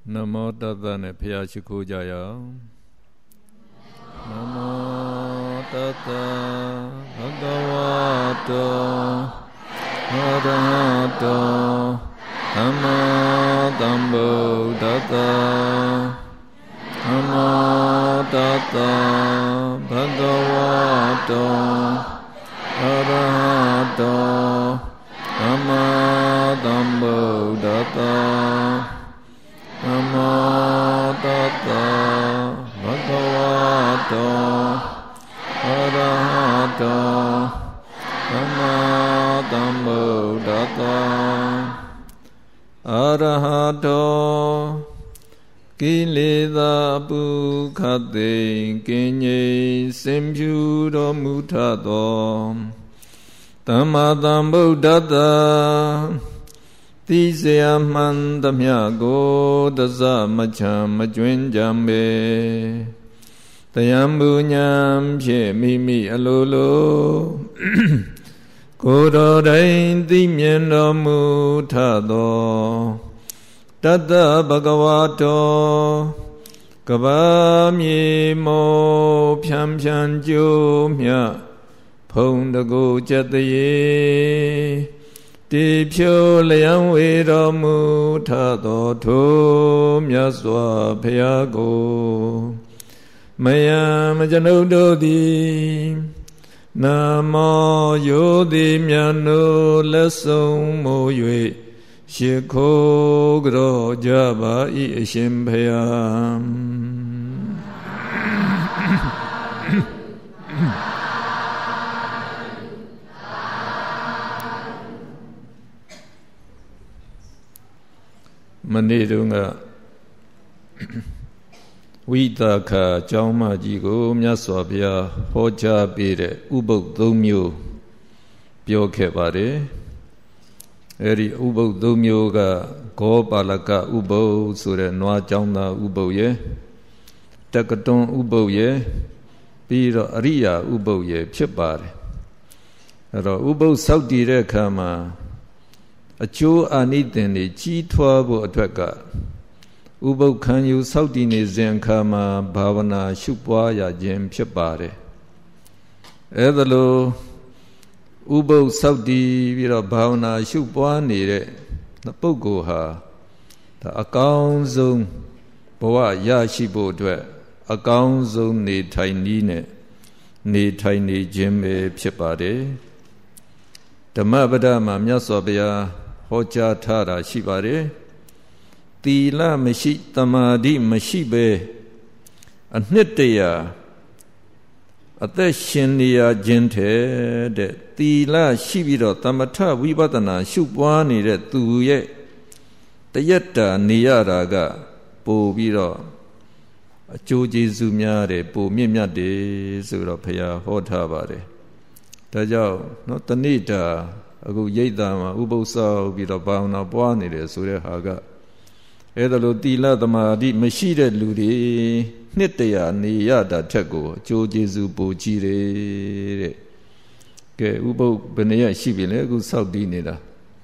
Namo Tassa နဲ့ဖျားရှိခိုးကြရအောင် Namo Tassa Bhagavato Arahato Samma Sambuddhassa Namo Tassa Bhagavato Arahato Samma Sambuddhassa Namo Tassa Bhagavato Arahato Samma Sambuddhassa Arahato Kilesa Pukhate Kinye Simpyuro Muthato Tamma Sambuddhassa Tisaya Mandamya Go Dasa Macham Majwin Jambe Tayambunyam She Mimi Alolo Kodo Dain Dimyendo Mutado Tata Bhagavato Kabami Mo Pyam Pyam Jumya Pondago Jataye Ti Pyo Layang Vedo Mutado Thu Myaswa Phayago Mayam Janudo Di Namo Yodi Myano Lasong Mo Yue Shikho Gro Java I Shimpayam Manirunga Vitaka Jauma Jigo Myaswabya Hoja Bire Ubok Dumyo Byokebare Eri Ubok Dumyoga Go Balaka Ubo Sure Noa Jauna Ubo Ye Takaton Ubo Ye Biro Ariya Ubo Ye Pipare Ero Ubo Saudi Rekama A Joe Anitini Chi Twabo Atwaka Ubo Kanyu Saudini Zenkama Bhavana Shupwaya Jem Pipare Edalo Ubo Saudi Vira Bhavana Shupwa Nire Napogoha The account zone Boa Yashibo Dwe account zone Ne Tainine Ne Taini Jembe Pipare Dhamabada Myaswabya Hoja Tara Shibare Tila Mashi Tamadi Mashibe Anitya Ateshinia Gente de Tila Shibiro Tamata Vipatana Shupwani de Tuye Tayeta Niyaraga Po Viro Joji Zumyare Po Mimya de Surapaya Hotabare Tajao not the Nita Agu Yedama Ubosa Vira Bauna Buani de Surehaga Edalo Tila Tamadi Mashide Ludi Nitya Niyada Tego Joji Zubo Jire Ke Ubo Benea Shibile Gu Saudi Nida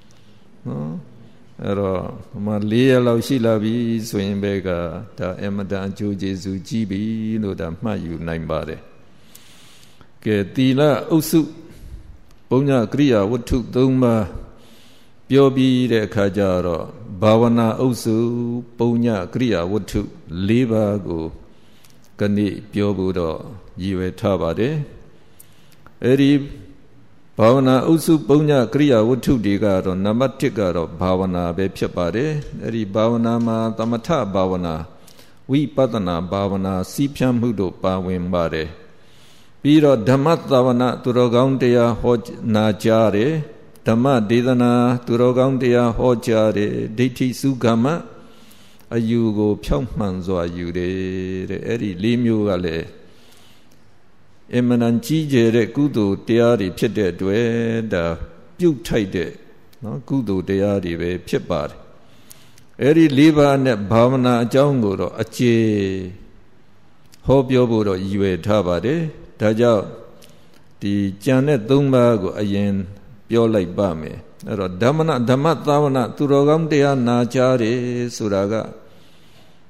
Ero Malia Laushilabi Swinbega Da Emadan Joji Zujibi Loda Mayu Naimbare Ke Tila Usu Punya Kriya Watu Duma Biobi de Kajaro Bhavana Usu Punya Kriya Watu Liba Go Kani Biobudo Yive Tabade Eri Bhavana Usu Punya Kriya Watu Digaro Namatikaro Bhavana Bepyapade Eri Bhavana Ma Tamata Bhavana Vipadana Bhavana Sipyam Hudo Pawimbare Piro Dhammatavana Turogaunteya Hoj Najare Dhamma Dedana Turogaunteya Hojare Diti Sugama Ayugo Pyongmanzo Ayude Eri Limyu Gale Emananchi Jere Kudu Teari Pite Dwe Da Pyutaide Kudu Teari Ve Pipar Eri Liba Ne Bhavana Janguro Ache Hobyoburo Yue Tabade Daja the Janet Dumba again, Pure like Bame. Damana Damatavana Turogam dea Najari Suraga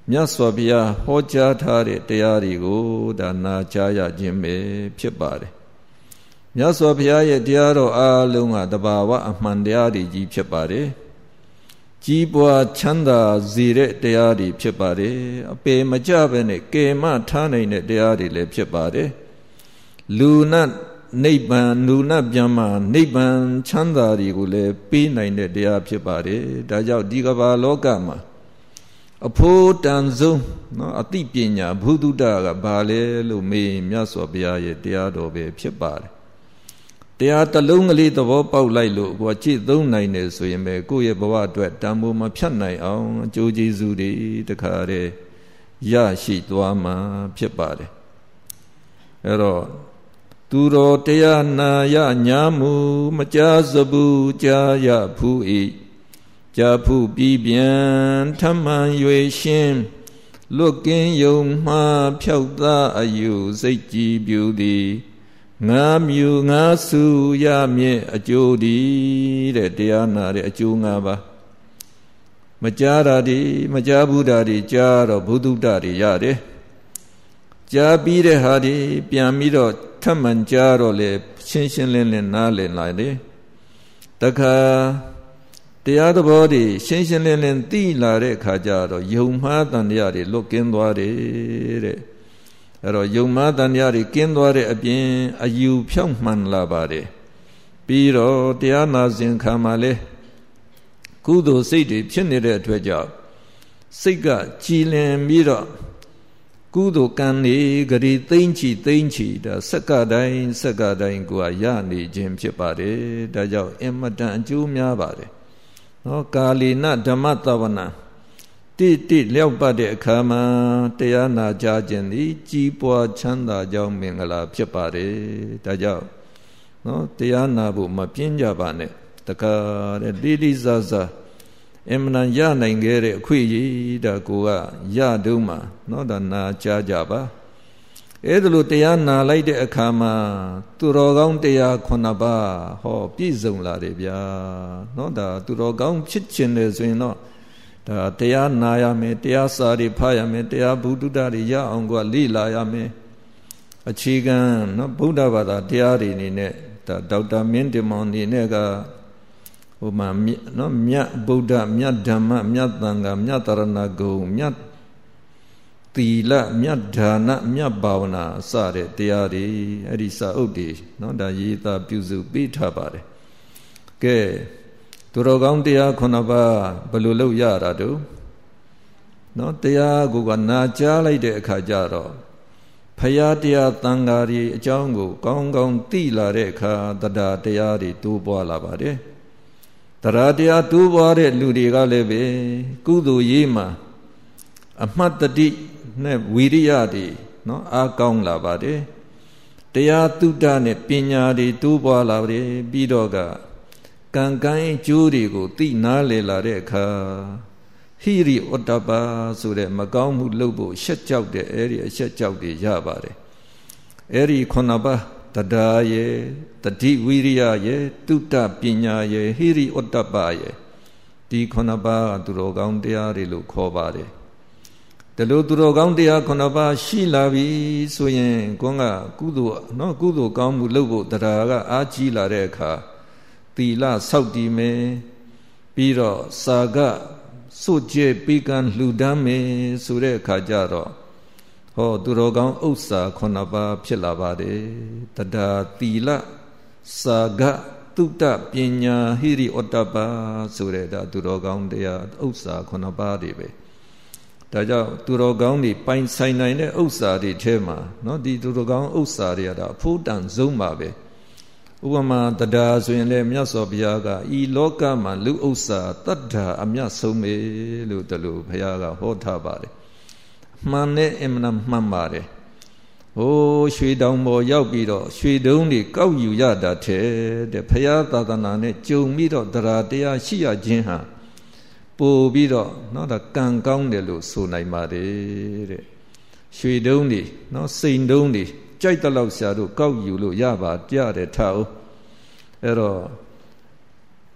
မြတ်စွာဘုရားဟောကြားထားတဲ့တရားတွေကိုဒါနာကြားရခြင်းပဲဖြစ်ပါတယ်မြတ်စွာဘုရားရဲ့တရားတော်အားလုံးကတဘာဝအမှန်တရားတွေကြီးဖြစ်ပါတယ်ကြီးပွားချမ်းသာစေတဲ့တရားတွေဖြစ်ပါတယ်အပေမကြဘဲနဲ့ကယ်မထားနိုင်တဲ့တရားတွေလည်းဖြစ်ပါတယ်လူနတ်နိဗ္ဗာန်လူနတ်ဗျမ္မာနိဗ္ဗာန်ချမ်းသာတွေကိုလည်းပေးနိုင်တဲ့တရားဖြစ်ပါတယ်ဒါကြောင့်ဒီကမ္ဘာလောကမှာအဖို့တန်ဆုံးနော်အသိပညာဘုဒ္ဓကဘာလဲလို့မေးမြတ်စွာဘုရားရဲ့တရားတော်ပဲဖြစ်ပါတယ်တရားတစ်လုံးကလေးသဘောပေါက်လိုက်လို့ကိုယ်ကြည့်သုံးနိုင်တယ်ဆိုရင်ပဲကိုယ့်ရဲ့ဘဝအတွက်တန်ဖိုးမဖြတ်နိုင်အောင်အကျိုးကျေးဇူးတွေတခါတည်းရရှိသွားမှာဖြစ်ပါတယ်အဲ့တော့သူတော်တရားနာရညာမှုမကြားစဘူးကြားရဖူး၏ကြားဖူးပြီးပြန်ထမှန်၍ရှင်းလွတ်ကင်းယုံမှားဖြောက်သားအယူစိတ်ကြည်ပြူသည်ငါမြူငါစုရမြင့်အကျိုးဒီတဲ့တရားနာတဲ့အကျိုး၅ပါးမကြားတာဒီမကြားဘူးတာဒီကြားတော့ဘုဒ္ဓတွေရတယ်ကြားပြီးတဲ့ဟာဒီပြန်ပြီးတော့ထပ်မံကြားတော့လေရှင်းရှင်းလင်းလင်းနားလည်လာတယ်တခါတရားသဘောတွေရှင်းရှင်းလင်းလင်းသိလာတဲ့အခါကျတော့ယုံမှားတန်တရားတွေလွတ်ကင်းသွားတယ်တဲ့အဲ့တော့ယုံမှားတန်တရားတွေကင်းသွားတဲ့အပြင်အယူဖြောင့်မှန်လာပါတယ်ပြီးတော့တရားနာစဉ်ခါမှာလေကုသိုလ်စိတ်တွေဖြစ်နေတဲ့အတွက်ကြောင့်စိတ်ကကြည်လင်ပြီးတော့ကုသိုလ်ကံနေဂရီသိမ့်ချီဒါစက္ကတိုင်းကိုရနေခြင်းဖြစ်ပါတယ်ဒါကြောင့်အင်မတန်အကျိုးများပါတယ်နော်ကာလီနဓမ္မသဝနာတိလျောက်ပတ်တဲ့အခါမှာတရားနာကြခြင်းသည်ကြီးပွားချမ်းသာကြောင်းမင်္ဂလာဖြစ်ပါတယ်ဒါကြောင့်နော်တရားနာဖို့မပြင်းကြပါနဲ့တခါတဲ့လိစားစားအမှန်ရနိုင်ခဲ့တဲ့အခွင့်အရေးဒါကိုကရတုံးမှာနော်ဒါနာကြားကြပါအဲ့ဒါလို့တရားနာလိုက်တဲ့အခါမှာသူတော်ကောင်းတရား9ပါးဟောပြည့်စုံလာတယ်ဗျာနော်ဒါသူတော်ကောင်းဖြစ်ခြင်းလေဆိုရင်တော့ဒါတရားနာရမယ်တရားစာတွေဖတ်ရမယ်တရားဘုဒ္ဓတွေရအောင်ကလေ့လာရမယ်အခြေခံနော်ဗုဒ္ဓဘာသာတရားတွေအနေနဲ့ဒါဒေါက်တာမင်းတင်မောင်နေနဲ့ကဟိုမှာနော်မြတ်ဗုဒ္ဓမြတ်ဓမ္မမြတ်သံဃာမြတ်တရဏဂုံမြတ်သီလမြတ်ဒါနမြတ်ဘာဝနာစတဲ့တရားတွေအဲ့ဒီစာအုပ်တွေနော်ဒါရေးသားပြုစုပေးထားပါတယ်ကဲသူတော်ကောင်းတရား9ပါးဘယ်လိုလုပ်ရတာတို့နော်တရားကိုကနာကြားလိုက်တဲ့အခါကျတော့ဖရာတရားသံဃာတွေအကြောင်းကိုကောင်းကောင်းသိလာတဲ့အခါတရားတရားတွေတိုးပွားလာပါတယ်တရားတရားတိုးပွားတဲ့လူတွေကလည်းပဲကုသိုလ်ရေးမှာအမှတ်တတိနဲ့ဝီရိယတွေနော်အားကောင်းလာပါတယ်တရားသုတနဲ့ပညာတွေတိုးပွားလာပါတယ်ပြီးတော့ကကံကံအကျိုးတွေကိုသိနာလည်လာတဲ့အခါဟိရိဩတ္တပါဆိုတဲ့မကောင်းမှုလုပ်ဖို့ရှက်ကြောက်တဲ့အဲ့ဒီအရှက်ကြောက်တွေရပါတယ်အဲ့ဒီ9ပါးတရားရဲ့တတိဝိရိယရဲ့တုတ္တပညာရဲ့ဟိရိဩတ္တပါရဲ့ဒီ9ပါးသူတော်ကောင်းတရားတွေလို့ခေါ်ပါတယ်ဒါလို့သူတော်ကောင်းတရား9ပါးရှိလာပြီဆိုရင်ကိုယ်ကကုသိုလ်နော်ကုသိုလ်ကောင်းမှုလုပ်ဖို့တရားကအားကြီးလာတဲ့အခါသီလဆောက်တည်မယ်ပြီးတော့စာကစွတ်ကျဲပေးကမ်းလှူဒန်းမယ်ဆိုတဲ့အခါကျတော့ဟောသူတော်ကောင်းဥစ္စာ9ပါးဖြစ်လာပါတယ်တရားသီလစာကတုတ္တပညာဟိရိဩတ္တပါဆိုတဲ့ဒါသူတော်ကောင်းတရားဥစ္စာ9ပါးတွေပဲဒါကြောင့်သူတော်ကောင်းတွေပိုင်ဆိုင်နိုင်တဲ့ဥစ္စာတွေထဲမှာနော်ဒီသူတော်ကောင်းဥစ္စာတွေကဒါအဖို့တန်ဆုံးပါပဲဥပမာတရားဆိုရင်လည်းမြတ်စွာဘုရားကဤလောကမှာလူဥစ္စာတတ္ထာအမြတ်ဆုံးပဲလို့တလို့ဘုရားကဟောထားပါတယ်မှန်နဲ့အမှန်မှန်ပါတယ်ဟိုးရွှေတောင်ပေါ်ရောက်ပြီးတော့ရွှေတုံးတွေကောက်ယူရတာတဲ့ဘုရားသာသနာနဲ့ကြုံပြီးတော့တရားရှိရခြင်းဟာပို့ပြီးတော့နော်ဒါကံကောင်းတယ်လို့ဆိုနိုင်ပါတယ်တဲ့ရွှေတုံးတွေနော်စိန်တုံးတွေကြိုက်တလောက်ရှာတို့ကောက်ယူလို့ရပါကြတယ်ထားအောင်အဲ့တော့က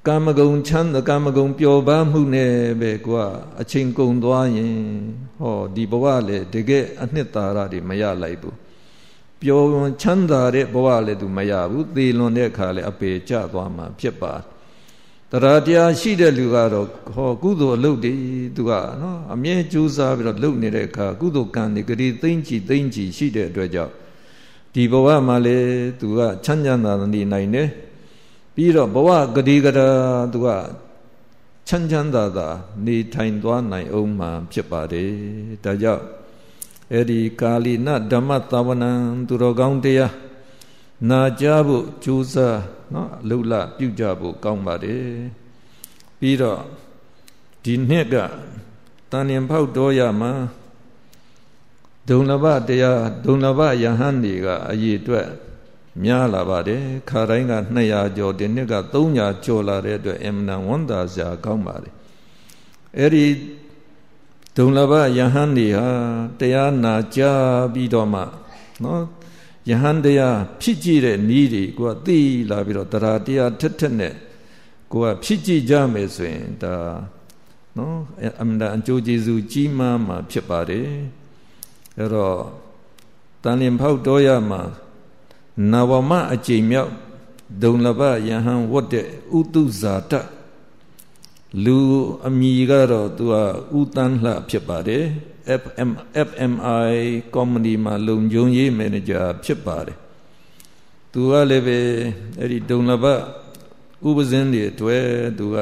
ကာမဂုဏ်ချမ်းသာကာမဂုဏ်ပျော်ပါမှုနဲ့ပဲကွာအချိန်ကုန်သွားရင်ဟောဒီဘဝလေတကယ်အနှစ်သာရတွေမရလိုက်ဘူးပျော်ချမ်းသာတဲ့ဘဝလည်းသူမရဘူးသေလွန်တဲ့အခါလည်းအပေကျသွားမှာဖြစ်ပါတရားတရားရှိတဲ့လူကတော့ဟောကုသိုလ်အလုပ်တွေသူကနော်အမြဲကြိုးစားပြီးတော့လုပ်နေတဲ့အခါကုသိုလ်ကံတွေဂတိသိမ့်ကြည့်ရှိတဲ့အတွက်ကြောင့်ဒီဘဝမှာလေသူကချမ်းသာနေနိုင်တယ်ပြီးတော့ဘဝဂတိကရာသူကချမ်းသာနေထိုင်သွားနိုင်အောင်မှာဖြစ်ပါတယ်ဒါကြောင့်အဲ့ဒီကာလိနဓမ္မသဝနံသူတော်ကောင်းတရားနာကြားဖို့ကြိုးစားနော်အလုလပြုကြဖို့ကောင်းပါတယ်ပြီးတော့ဒီနှစ်ကတန်ရင်ဖောက်တော်ရမှာဒုံလဘတရားဒုံလဘယဟန်တွေကအရေးအတွက်များလာပါတယ်ခါတိုင်းက200ကျော်ဒီနှစ်က300ကျော်လာတဲ့အတွက်အမှန်တန်ဝန်တာစရာကောင်းပါတယ်အဲ့ဒီဒုံလဘယဟန်တွေဟာတရားနာကြားပြီးတော့မှနော်ယဟန်တရားဖြစ်ကြည့်တဲ့နည်းတွေကိုကသိလာပြီးတော့တရားတရားထက်နဲ့ကိုကဖြစ်ကြည့်ကြမယ်ဆိုရင်ဒါနော်အမှန်တန်အကျိုးကျေးဇူးကြီးမားမှာဖြစ်ပါတယ်အဲ့တော့တန်လင်ဖောက်တော်ရမှာနဝမအကျိန်မြောက်ဒုံလဘယဟန်ဝတ်တဲ့ဥတုဇာတလူအမည်ကတော့သူကဥတန်းလှဖြစ်ပါတယ် FMI ကော်မတီမှာလုံခြုံရေးမန်နေဂျာဖြစ်ပါတယ်သူကလည်းပဲအဲ့ဒီဒုံလဘဥပဇင်းတွေအတွက်သူက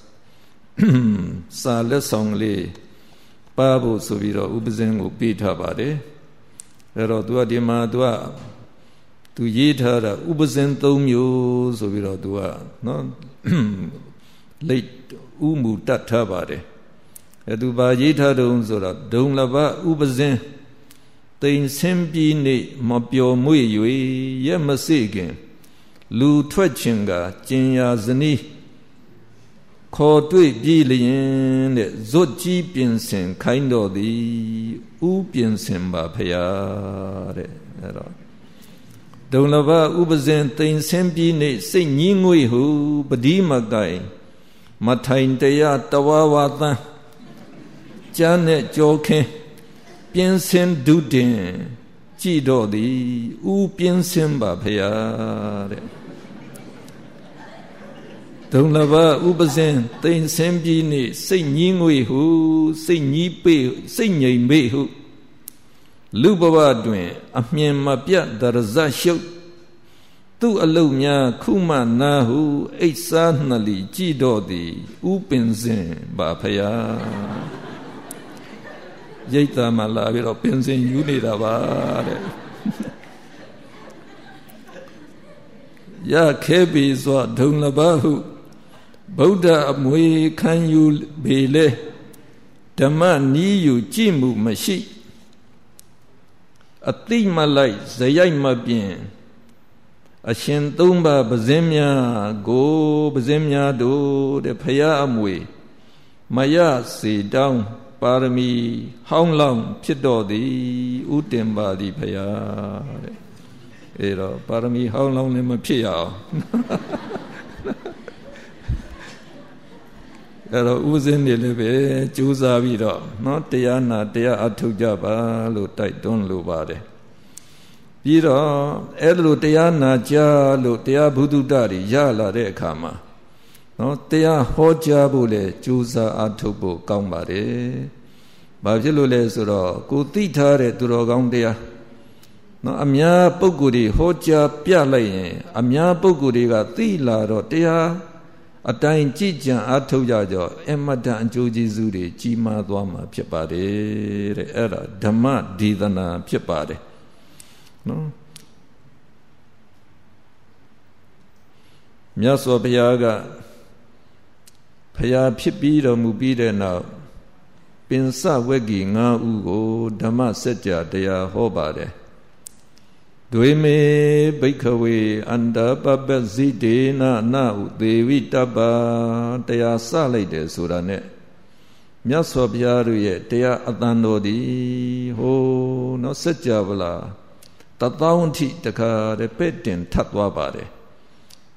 စာလက်ဆောင်လေးပါဖို့ဆိုပြီးတော့ဥပဇင်းကိုပေးထားပါတယ်အဲ့တော့သူကဒီမှာသူရေးထားတာဥပဇင်း3မျိုးဆိုပြီးတော့သူကနော်လိတ်ဥမှုတတ်ထားပါတယ်အဲ့သူပါရေးထားတုံးဆိုတော့ဒုံလဘဥပဇင်းတိမ်ဆင်းပြီးနေမပျော်မွေ့၍ရက်မစေ့ခင်လူထွက်ခြင်းကကျင်ရာဇနီးခေါ်တွေ့ပြီးလျင်တဲ့ဇွတ်ကြီးပြင်ဆင်ခိုင်းတော်သည်ဥပြင်ဆင်ပါဖရာတဲ့အဲ့တော့ဒုံလဘဥပဇင်းတိမ်ဆင်းပြီးနေစိတ်ညင်းငွေ့ဟုပတိမကိုင်မထိုင်တရားတဝါဝါသန်းကျမ်းနဲ့ကြောခင်းပြင်းစင်ဒုတင်ကြည်တော်သည်ဥပြင်းစင်ပါဖရာတဲ့ဒုံလဘဥပဇင်းတိမ်ဆင်းပြီးနေစိတ်ညင်းငွေ့ဟုစိတ်ညည်းပေစိတ်ငြိမ်ပေဟုလူဘဝတွင်အမြင်မပြတ်ဒရဇရှုပ်သူအလုများခုမနာဟုအိတ်စားနှလီကြည်တော်သည်ဥပင်စင်ပါဖရာရိတ်တာမှလာပြီးတော့ပင်စင်ယူနေတာပါတဲ့ရခဲပြီဆိုဒုံလဘဟုဗုဒ္ဓအမွေခံယူပေလေဓမ္မနီးယူကြည်မှုမရှိအတိမလိုက်ဇယိုက်မပြင်းအရှင်3ပါးပဇင်းများကိုပဇင်းများတို့တဲ့ဖရာအမွေမရစေတောင်းပါရမီဟောင်းလောင်းဖြစ်တော်သည်ဥတင်ပါသည်ဖရာတဲ့အဲတော့ပါရမီဟောင်းလောင်းလည်းမဖြစ်ရအောင်အဲ့တော့ဥစဉ်နေလည်းပဲကြိုးစားပြီးတော့နော်တရားနာတရားအထုတ်ကြပါလို့တိုက်တွန်းလိုပါတယ်ပြီးတော့အဲ့လိုတရားနာကြလို့တရားဘုဒ္ဓတွေရလာတဲ့အခါမှာနော်တရားဟောကြားဖို့လေကြိုးစားအထုတ်ဖို့ကောင်းပါတယ်ဘာဖြစ်လို့လဲဆိုတော့ကိုသိထားတဲ့သူတော်ကောင်းတရားနော်အများပုဂ္ဂိုလ်တွေဟောကြားပြလိုက်ရင်အများပုဂ္ဂိုလ်တွေကသိလာတော့တရားအတိုင်းကြည်ကြံအထုတ်ကြကြောအမတန်အကျိုးကျေးဇူးတွေကြီးမားသွားမှာဖြစ်ပါတယ်တဲ့အဲ့ဒါဓမ္မဒေသနာဖြစ်ပါတယ်နော်မြတ်စွာဘုရားကဖျားဖြစ်ပြီးတော်မူပြီးတဲ့နောက်ပင်စဝက်ကြီး9ဦးကိုဓမ္မစကြာတရားဟောပါတယ်ဒွေမေဘိက္ခဝေအန္တပပဇိတေနနဥသေဝိတပ္ပတရားစလိုက်တယ်ဆိုတာနဲ့မြတ်စွာဘုရားတို့ရဲ့တရားအတန်တော်သည်ဟိုနော်စကြာဗလား1000ထိတခါတဲ့ပဲ့တင်ထပ်သွားပါတယ်ဒါ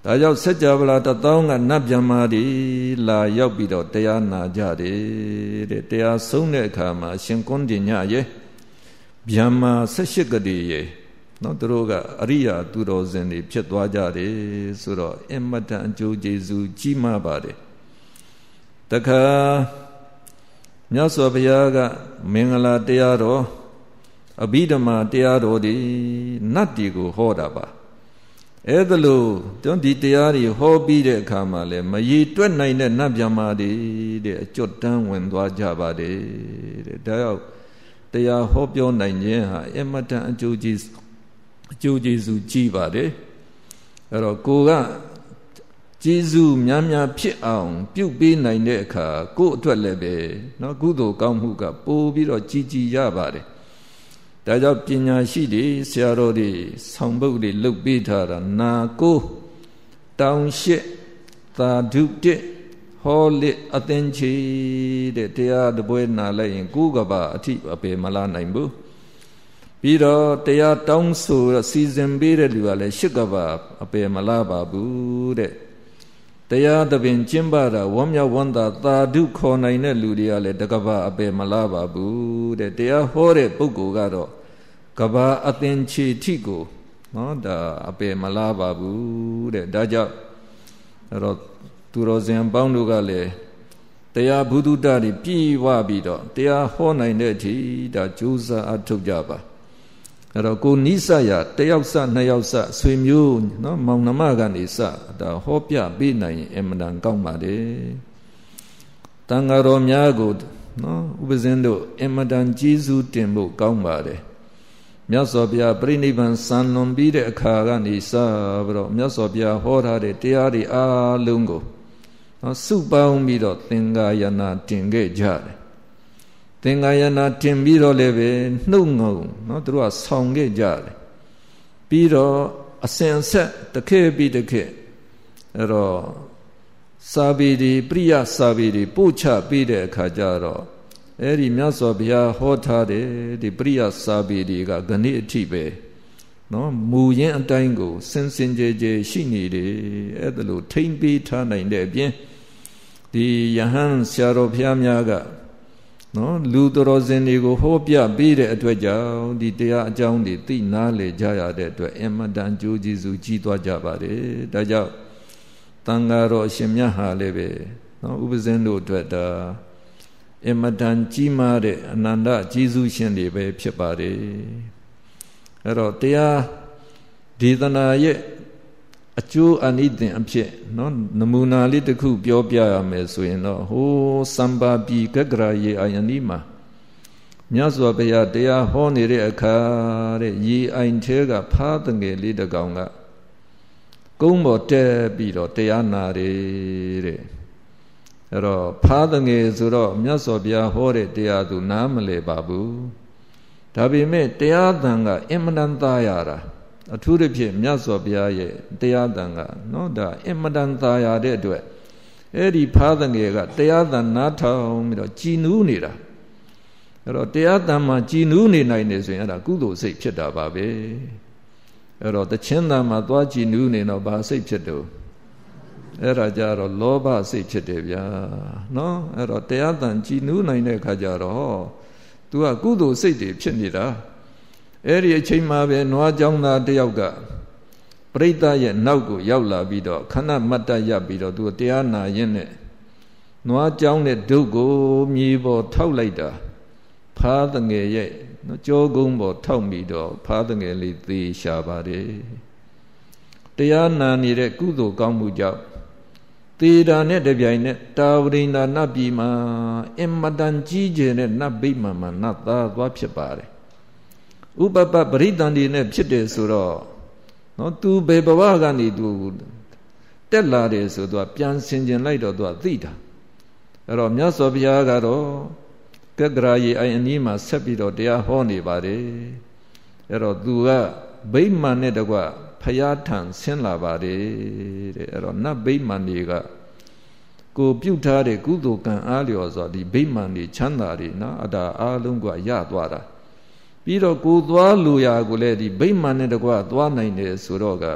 ဒါကြောင့်စัจ java လာ1000ကနတ်ဗျမတွေလာရောက်ပြီးတော့တရားနာကြတယ်တဲ့တရားဆုံးတဲ့အခါမှာရှင်ကွန်းတင်ညရဲ့ဗျမ18ကတိရဲ့နော်သူတို့ကအရိယာသူတော်စင်တွေဖြစ်သွားကြတယ်ဆိုတော့အမတန်အကျိုးကျေးဇူးကြီးမားပါတယ်တခါမြတ်စွာဘုရားကမင်္ဂလာတရားတော်အဘိဓမ္မာတရားတော်ဒီနတ်တီကိုဟောတာပါအဲ့ဒါလို့ဒီတရားတွေဟောပြီးတဲ့အခါမှာလဲမရည်တွက်နိုင်တဲ့နတ်ဗျမတွေတဲ့အကျွတ်တန်းဝင်သွားကြပါတယ်တဲ့ဒါကြောင့်တရားဟောပြောနိုင်ခြင်းဟာအမတန်အကျိုးကျေးဇူးကြီးပါတယ်အဲ့တော့ကိုကကျေးဇူးများများဖြစ်အောင်ပြုပေးနိုင်တဲ့အခါကိုယ့်အတွက်လည်းပဲเนาะကုသိုလ်ကောင်းမှုကပိုပြီးတော့ကြီးရပါတယ်ဒါကြောင့်ပညာရှိတွေဆရာတော်တွေဆောင်ပုဒ်တွေလုပ်ပေးထားတာနာကိုတောင်ရှစ်သာဓုတစ်ဟောလစ်အသင်္ချေတဲ့တရားတပွဲနာလိုက်ရင်ကိုယ်ကပါအထိအပေမလာနိုင်ဘူးပြီးတော့တရားတောင်းဆိုစီစဉ်ပေးတဲ့လူကလည်းရှစ်ကပါအပေမလာပါဘူးတဲ့တရားသဘင်ကျင့်ပါတာဝမ်းမြောက်ဝမ်းသာသာဓုခေါ်နိုင်တဲ့လူတွေကလည်းတကဘာအပေမလာပါဘူးတဲ့တရားဟောတဲ့ပုဂ္ဂိုလ်ကတော့ကဘာအသင်္ချေထိကိုနော်ဒါအပေမလာပါဘူးတဲ့ဒါကြောင့်အဲ့တော့သူတော်စင်ပေါင်းတို့ကလည်းတရားဘုဒ္ဓတာတွေပြည့်ဝပြီးတော့တရားဟောနိုင်တဲ့အထိဒါကြိုးစားအထောက်ကြပါအဲ့တော့ကိုနိစ္စရာတယောက်စနှစ်ယောက်စဆွေမျိုးနော်မောင်နှမကနေစဒါဟောပြပေးနိုင်ရင်အမှန်တန်ကောင်းပါတယ်တန်ဃာတော်များကိုနော်ဥပဇင်းတို့အမှန်တန်ကျေးဇူးတင်ဖို့ကောင်းပါတယ်မြတ်စွာဘုရားပြိဋိဘံစံလွန်ပြီးတဲ့အခါကနေစပြီးတော့မြတ်စွာဘုရားဟောထားတဲ့တရားတွေအားလုံးကိုနော်စုပေါင်းပြီးတော့သင်္ဃာယနာတင်ခဲ့ကြတယ်သင်္ဃာယနာတင်ပြီးတော့လည်းပဲနှုတ်ငုံနော်သူတို့ကဆောင်ခဲ့ကြတယ်ပြီးတော့အစဉ်အဆက်တစ်ခေတ်ပြီးတစ်ခေတ်အဲ့တော့စာပေတွေပရိယစာပေတွေပို့ချပြီးတဲ့အခါကျတော့အဲ့ဒီမြတ်စွာဘုရားဟောထားတဲ့ဒီပရိယစာပေတွေကဂဏိအထိပဲနော်မူရင်းအတိုင်းကိုစင်စင်ကြယ်ကြယ်ရှိနေတယ်အဲ့ဒါလို့ထိမ့်ပေးထားနိုင်တဲ့အပြင်ဒီယဟန်ဆရာတော်ဘုရားများကနော်လူတော်စင်တွေကိုဟောပြပေးတဲ့အတွက်ကြောင့်ဒီတရားအကြောင်းတွေသိနာလေကြရတဲ့အတွက်အမတန်ကြိုးကျေးဇူးကြီးသွားကြပါတယ်ဒါကြောင့်တန်ဃာတော်အရှင်မြတ်ဟာလည်းပဲနော်ဥပဇင်းတို့အတွက်ဒါအမတန်ကြီးမားတဲ့အနန္တကျေးဇူးရှင်တွေပဲဖြစ်ပါတယ်အဲ့တော့တရားဒေသနာရဲ့အကျိုးအနိသင်အဖြစ်နော်နမူနာလေးတစ်ခုပြောပြရမယ်ဆိုရင်တော့ဟိုစံပါပြီကကရာရေအိုင်အနီးမှာမြတ်စွာဘုရားတရားဟောနေတဲ့အခါတဲ့ရေအိုင်ထဲကဖားတငယ်လေးတစ်ကောင်ကကုန်းပေါ်တက်ပြီးတော့တရားနာတယ်တဲ့အဲ့တော့ဖားတငယ်ဆိုတော့မြတ်စွာဘုရားဟောတဲ့တရားသူနားမလည်ပါဘူးဒါပေမဲ့တရားသံကအင်မတန်သားရတာအထူးသဖြင့်မြတ်စွာဘုရားရဲ့တရားသံကနော်ဒါအင်မတန်သားရတဲ့အတွက်အဲ့ဒီဖားတငယ်ကတရားသံနားထောင်ပြီးတော့ကြည်နူးနေတာအဲ့တော့တရားသံမှာကြည်နူးနေနိုင်တယ်ဆိုရင်အဲ့ဒါကုသိုလ်စိတ်ဖြစ်တာပါပဲအဲ့တော့တခြင်းသံမှာသွားကြည်နူးနေတော့ဘာစိတ်ဖြစ်တော့အဲ့ဒါကြတော့လောဘစိတ်ဖြစ်တယ်ဗျာနော်အဲ့တော့တရားသံကြည်နူးနိုင်တဲ့အခါကျတော့သူကကုသိုလ်စိတ်တွေဖြစ်နေတာအဲ့ဒီအချိန်မှာပဲနွားကြောင်းသားတယောက်ကပရိသတ်ရဲ့နောက်ကိုရောက်လာပြီးတော့ခဏမတ်တရပ်ပြီးတော့သူတရားနာရင်းနဲ့နွားကြောင်းတဲ့ဒုတ်ကိုမြေပေါ်ထောက်လိုက်တာဖားတငယ်ရဲ့ကြောကုန်းပေါ်ထောက်ပြီးတော့ဖားတငယ်လေးသေရှာပါတယ်တရားနာနေတဲ့ကုသိုလ်ကောင်းမှုကြောင့်သေတာနဲ့တပြိုင်နက်တာဝရိန္ဒာနတ်ပြည်မှာအင်မတန်ကြီးကျယ်တဲ့နတ်ဗိမာန်မှာနတ်သားသွားဖြစ်ပါတယ်ဥပပပရိသန္တိနဲ့ဖြစ်တယ်ဆိုတော့နော်သူဘယ်ဘဝကနေသူတက်လာတယ်ဆိုတော့ပြန်ဆင်ကျင်လိုက်တော့သူကသိတာအဲ့တော့မြတ်စွာဘုရားကတော့ကကရာရေအိုင်အနီးမှာဆက်ပြီးတော့တရားဟောနေပါတယ်အဲ့တော့သူကဗိမာန်နဲ့တကွဖယားထံဆင်းလာပါတယ်တဲ့အဲ့တော့နတ်ဗိမာန်တွေကကိုပြုတ်ထားတဲ့ကုသိုလ်ကံအားလျော်စွာဒီဗိမာန်တွေချမ်းသာတွေနော်အတာအားလုံးကရသွားတာပြီးတော့ကိုသွားလူရာကိုလည်းဒီဗိမာန်နဲ့တကွသွားနိုင်တယ်ဆိုတော့က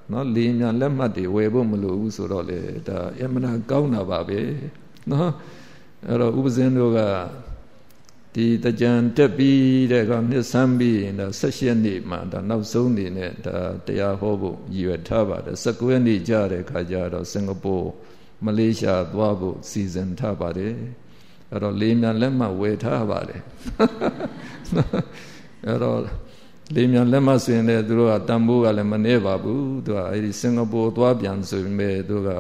နော်လေမြန်လက်မှတ်တွေဝယ်ဖို့မလိုဘူးဆိုတော့လေဒါအမှန်ကောင်းတာပါပဲနော်အဲ့တော့ဥပဇင်းတို့ကဒီတကြံတက်ပြီးတဲ့ကောင်နှစ်ဆန်းပြီးရင်ဒါ16ရက်နေ့မှာဒါနောက်ဆုံးနေနဲ့ဒါတရားဟောဖို့ရည်ရွယ်ထားပါတယ်19ရက်နေ့ကြာတဲ့ခါကျတော့စင်ကာပူမလေးရှားသွားဖို့စီစဉ်ထားပါတယ်အဲ့တော့လေမြန်လက်မှတ်ဝယ်ထားပါတယ်အဲ့တော့လေမြန်လက်မှတ်ဆိုရင်လည်းသူတို့ကတန်ဖိုးကလည်းမနှဲပါဘူးသူကအဲ့ဒီစင်ကာပူသွားပြန်ဆိုရင်ပဲသူက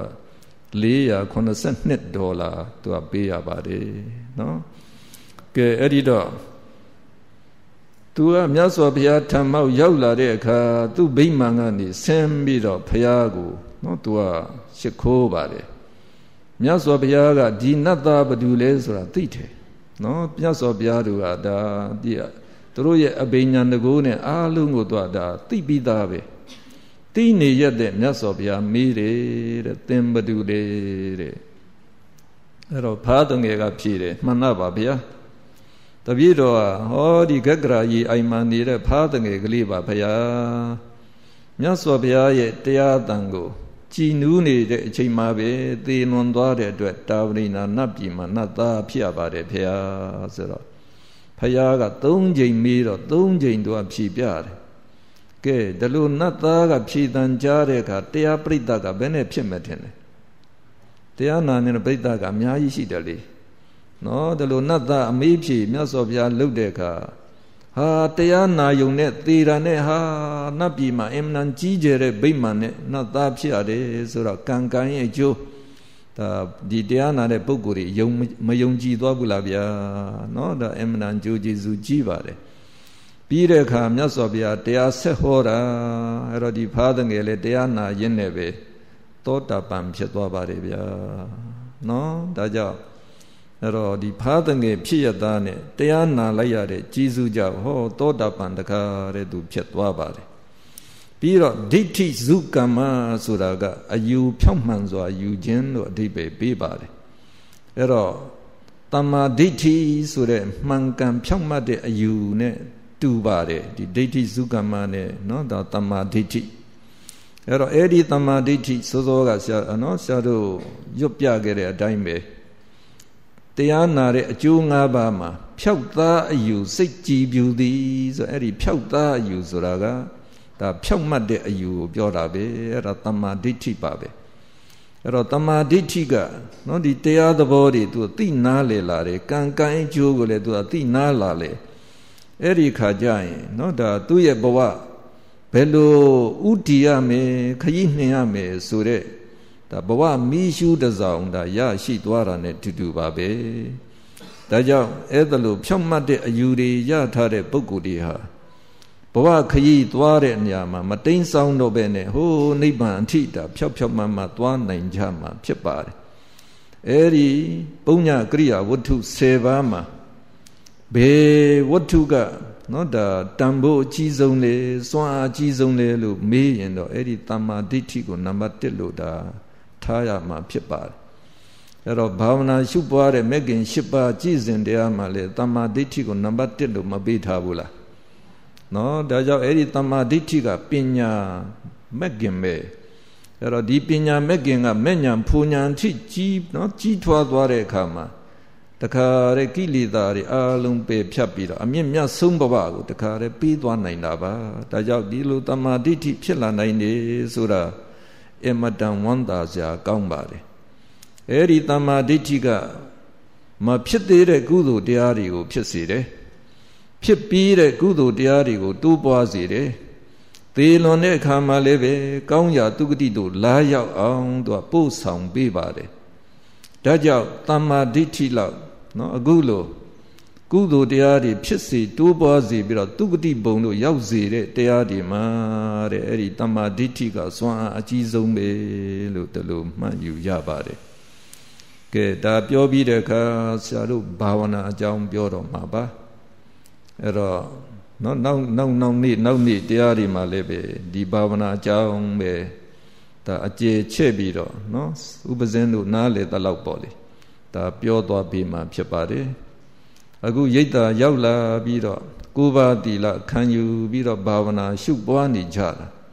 $482သူကပေးရပါတယ်နော်ကဲအဲ့ဒီတော့သူကမြတ်စွာဘုရားထံမောက်ရောက်လာတဲ့အခါသူ့ဗိမာန်ကနေဆင်းပြီးတော့ဘုရားကိုနော်သူကရှိခိုးပါတယ်မြတ်စွာဘုရားကဒီနတ်သားဘယ်သူလဲဆိုတာသိတယ်နော်မြတ်စွာဘုရားတို့ကဒါဒီသူတို့ရဲ့အဘိညာဉ်တကူနဲ့အားလုံးကိုသူကဒါသိပြီးသားပဲသိနေရတဲ့မြတ်စွာဘုရားမေးတယ်တဲ့သင်ဘယ်သူလဲတဲ့အဲ့တော့ဖားသူငယ်ကဖြေတယ်မှန်ပါပါဗျာတပည့်တော်ဟောဒီဂက္ကရာကြီးအိုင်မှန်နေတဲ့ဖားသူငယ်ကလေးပါဗျာမြတ်စွာဘုရားရဲ့တရားတန်ကိုကြည်နူးနေတဲ့အချိန်မှာပဲသေလွန်သွားတဲ့အတွက်တာဝရိနာနတ်ပြည်မှာနတ်သားဖြစ်ရပါတယ်ဖေဟာဆိုတော့ဖယားက3ချိန်မေးတော့3ချိန်သူကဖြေပြတယ်ကဲဒီလိုနတ်သားကဖြေတန်ကြားတဲ့အခါတရားပရိသတ်ကဘယ်နဲ့ဖြစ်မှထင်လဲတရားနာနေတဲ့ပရိသတ်ကအများကြီးရှိတယ်လေနော်ဒီလိုနတ်သားအမေးဖြေမြတ်စွာဘုရားလှုပ်တဲ့အခါဟာတရားနာယုံနဲ့သေတာနဲ့ဟာနတ်ပြည်မှာအင်မတန်ကြီးကျယ်တဲ့ဗိမာန်နဲ့နတ်သားဖြစ်ရတယ်ဆိုတော့ကံကံရဲ့အကျိုးဒါဒီတရားနာတဲ့ပုဂ္ဂိုလ်တွေမယုံကြည်သွားဘူးလားဗျာနော်ဒါအင်မတန်ကြိုးကျေးဇူးကြီးပါတယ်ပြီးတဲ့အခါမြတ်စွာဘုရားတရားဆက်ဟောတာအဲ့တော့ဒီဖားတဲ့ငယ်လေတရားနာရင်းနဲ့ပဲသောတာပန်ဖြစ်သွားပါတယ်ဗျာနော်ဒါကြောင့်အဲ့တော့ဒီဖားတဲ့ငယ်ဖြစ်ရသားနဲ့တရားနာလိုက်ရတဲ့ကျေးဇူးကြောင့်ဟောသောတာပန်တကားတဲ့သူဖြစ်သွားပါတယ်ပြီးတော့ဒိဋ္ဌိဇုကမ္မဆိုတာကအယူဖြောင့်မှန်စွာယူခြင်းလို့အဓိပ္ပာယ်ပေးပါတယ်အဲ့တော့တမ္မာဒိဋ္ဌိဆိုတဲ့မှန်ကန်ဖြောင့်မှတ်တဲ့အယူနဲ့တူပါတယ်ဒီဒိဋ္ဌိဇုကမ္မနဲ့နော်ဒါတမ္မာဒိဋ္ဌိအဲ့တော့အဲ့ဒီတမ္မာဒိဋ္ဌိစောစောကဆရာတို့ရွတ်ပြခဲ့တဲ့အတိုင်းပဲတရားနာတဲ့အကျိုး၅ပါးမှာဖြောက်သားအယူစိတ်ကြည်ပြူသည်ဆိုအဲ့ဒီဖြောက်သားအယူဆိုတာကဒါဖြောက်မှတ်တဲ့အယူကိုပြောတာပဲအဲ့ဒါတမ္မာဒိဋ္ဌိပါပဲအဲ့တော့တမ္မာဒိဋ္ဌိကနော်ဒီတရားသဘောတွေသူသိနာလေလာတယ်ကံကံအကျိုးကိုလည်းသူသိနာလာလေအဲ့ဒီခါကျရင်နော်ဒါသူ့ရဲ့ဘဝဘယ်လိုဥတည်ရမယ်ခရီးနှင်ရမယ်ဆိုတဲ့ဒါဘဝမီးရှူးတစောင်ဒါရရှိသွားတာ ਨੇ တူတူပါပဲဒါကြောင့်အဲ့ဒါလိုဖြောင့်မတ်တဲ့အယူတွေရထားတဲ့ပုဂ္ဂိုလ်တွေဟာဘဝခရီးသွားတဲ့နေရာမှာမတိမ်ဆောင်တော့ပဲနဲ့ဟိုးနိဗ္ဗာန်အထိတာဖြောက်ဖြောက်မှမှသွားနိုင်ကြမှာဖြစ်ပါတယ်အဲ့ဒီပုညကရိယာဝတ္ထု10ပါးမှာဘယ်ဝတ္ထုကနော်ဒါတန်ဖိုးအကြီးဆုံးလေစွမ်းအားအကြီးဆုံးလေလို့မေးရင်တော့အဲ့ဒီတမ္မာဒိဋ္ဌိကိုနံပါတ်1လို့ဒါထားရမှာဖြစ်ပါတယ်အဲ့တော့ဘာဝနာရှုပွားတဲ့မဂ္ဂင်10ပါးကြည်စဉ်တရားမှာလေတမ္မာဒိဋ္ဌိကိုနံပါတ်1လို့မပေးထားဘူးလားနော်ဒါကြောင့်အဲ့ဒီတမ္မာဒိဋ္ဌိကပညာမဂ္ဂင်ပဲအဲ့တော့ဒီပညာမဂ္ဂင်ကမဲ့ညာဖူညာအထိကြီးနော်ကြီးထွားသွားတဲ့အခါမှာတခါတဲ့ကိလေသာတွေအလုံးပယ်ဖြတ်ပြီးတော့အမြင့်မြတ်ဆုံးဘဝကိုတခါတဲ့ပြီးသွားနိုင်တာပါဒါကြောင့်ဒီလိုတမ္မာဒိဋ္ဌိဖြစ်လာနိုင်တယ်ဆိုတာအမတန်ဝမ်းသာစရာကောင်းပါတယ်အဲ့ဒီတမ္မာဒိဋ္ဌိကမဖြစ်သေးတဲ့ကုသိုလ်တရားတွေကိုဖြစ်စေတယ်ဖြစ်ပြီးတဲ့ကုသိုလ်တရားတွေကိုတိုးပွားစေတယ်သေလွန်တဲ့အခါမှာလည်းပဲကောင်းရာသူဂတိတို့လာရောက်အောင်သူကပို့ဆောင်ပေးပါတယ်ဒါကြောင့်တမ္မာဒိဋ္ဌိလောက်နော်အခုလိုကုသိုလ်တရားတွေဖြစ်စေတိုးပွားစေပြီးတော့သူဂတိဘုံတို့ရောက်စေတဲ့တရားတွေမှာတဲ့အဲ့ဒီတမ္မာဒိဋ္ဌိကစွမ်းအားအကြီးဆုံးပဲလို့ဒီလိုမှတ်ယူရပါတယ်ကဲဒါပြောပြီးတဲ့အခါဆရာတို့ဘာဝနာအကြောင်းပြောတော့မှာပါအဲ့တော့နောက်နေ့တရားတွေမှာလည်းပဲဒီဘာဝနာအကြောင်းပဲဒါအကျေချဲ့ပြီးတော့နော်ဥပဇင်းတို့နားလေတလောက်ပေါ့လေဒါပြောသွားပြီးမှဖြစ်ပါတယ်အခုရိတ်တာရောက်လာပြီးတော့ကိုးပါးသီလခံယူပြီးတော့ဘာဝနာရှုပွားနေကြတာ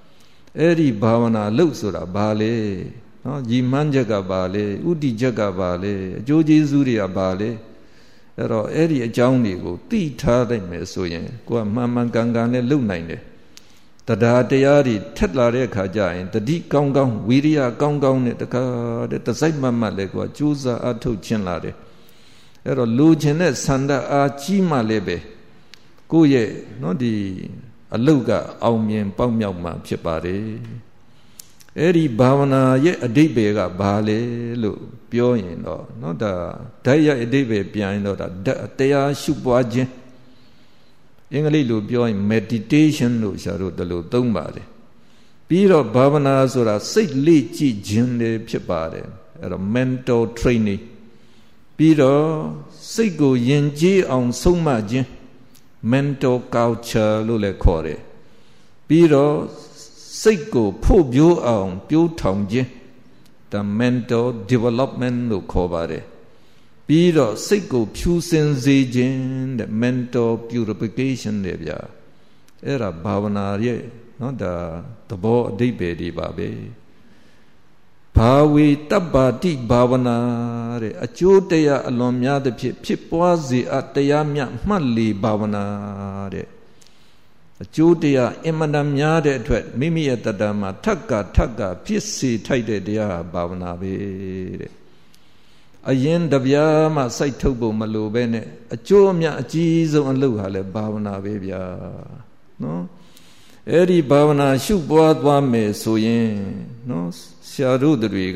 Eri bhavana luk sura bale, no, Jimanja bale, Udi jaga bale, Joji Zuria bale, Ero eri a jouni go, Tita de Mesoyen, Gua Mamma Gangane Lunine. Tada Deari, Tetla Kajain, the deep gong gong, Wiria gong gong, the side mamma legua, Juza Atu Chinlade. Ero Lujene Sanda a Chima lebe. Guye, no di Aluga, Aumien, Pamyama, Chipare. Eri Bhavana ye a debega bale, look, Bioin, no da Daya Edebe behind or that Daya Shupwaje. English lu Bioin meditation lu sharu the lu Dumbare. Piro Bhavana Sura, Sit Li Chi Jinde Pipare, a mental training. Piro Sigo Yenji on Suma Jin. Mental culture lule kore. Piro Siko pu biu on biu tong je. The mental development lu kobare. Piro Siko pu senzi jin. The mental purification lebya. Era bhavana ye. No the bo dibe di babe. Bhavi tabbati bhavana re achoteya alomya de phipwazi ataya mya hmatli bhavana re achoteya imanamya de atwet mimi ye tata ma thakka phit si thait deတရားbhavana be de ayin dabya ma sait thukဖို့မလိုပဲနဲ့အကျိုးအမြတ်အကြီးဆုံးအလုပ်ဟာလဲbhavanaပဲဗျာနော်အဲ့ဒီbhavana ရှုပွားသွားမယ်ဆိုရင်နော်ဆရာတို့တွေက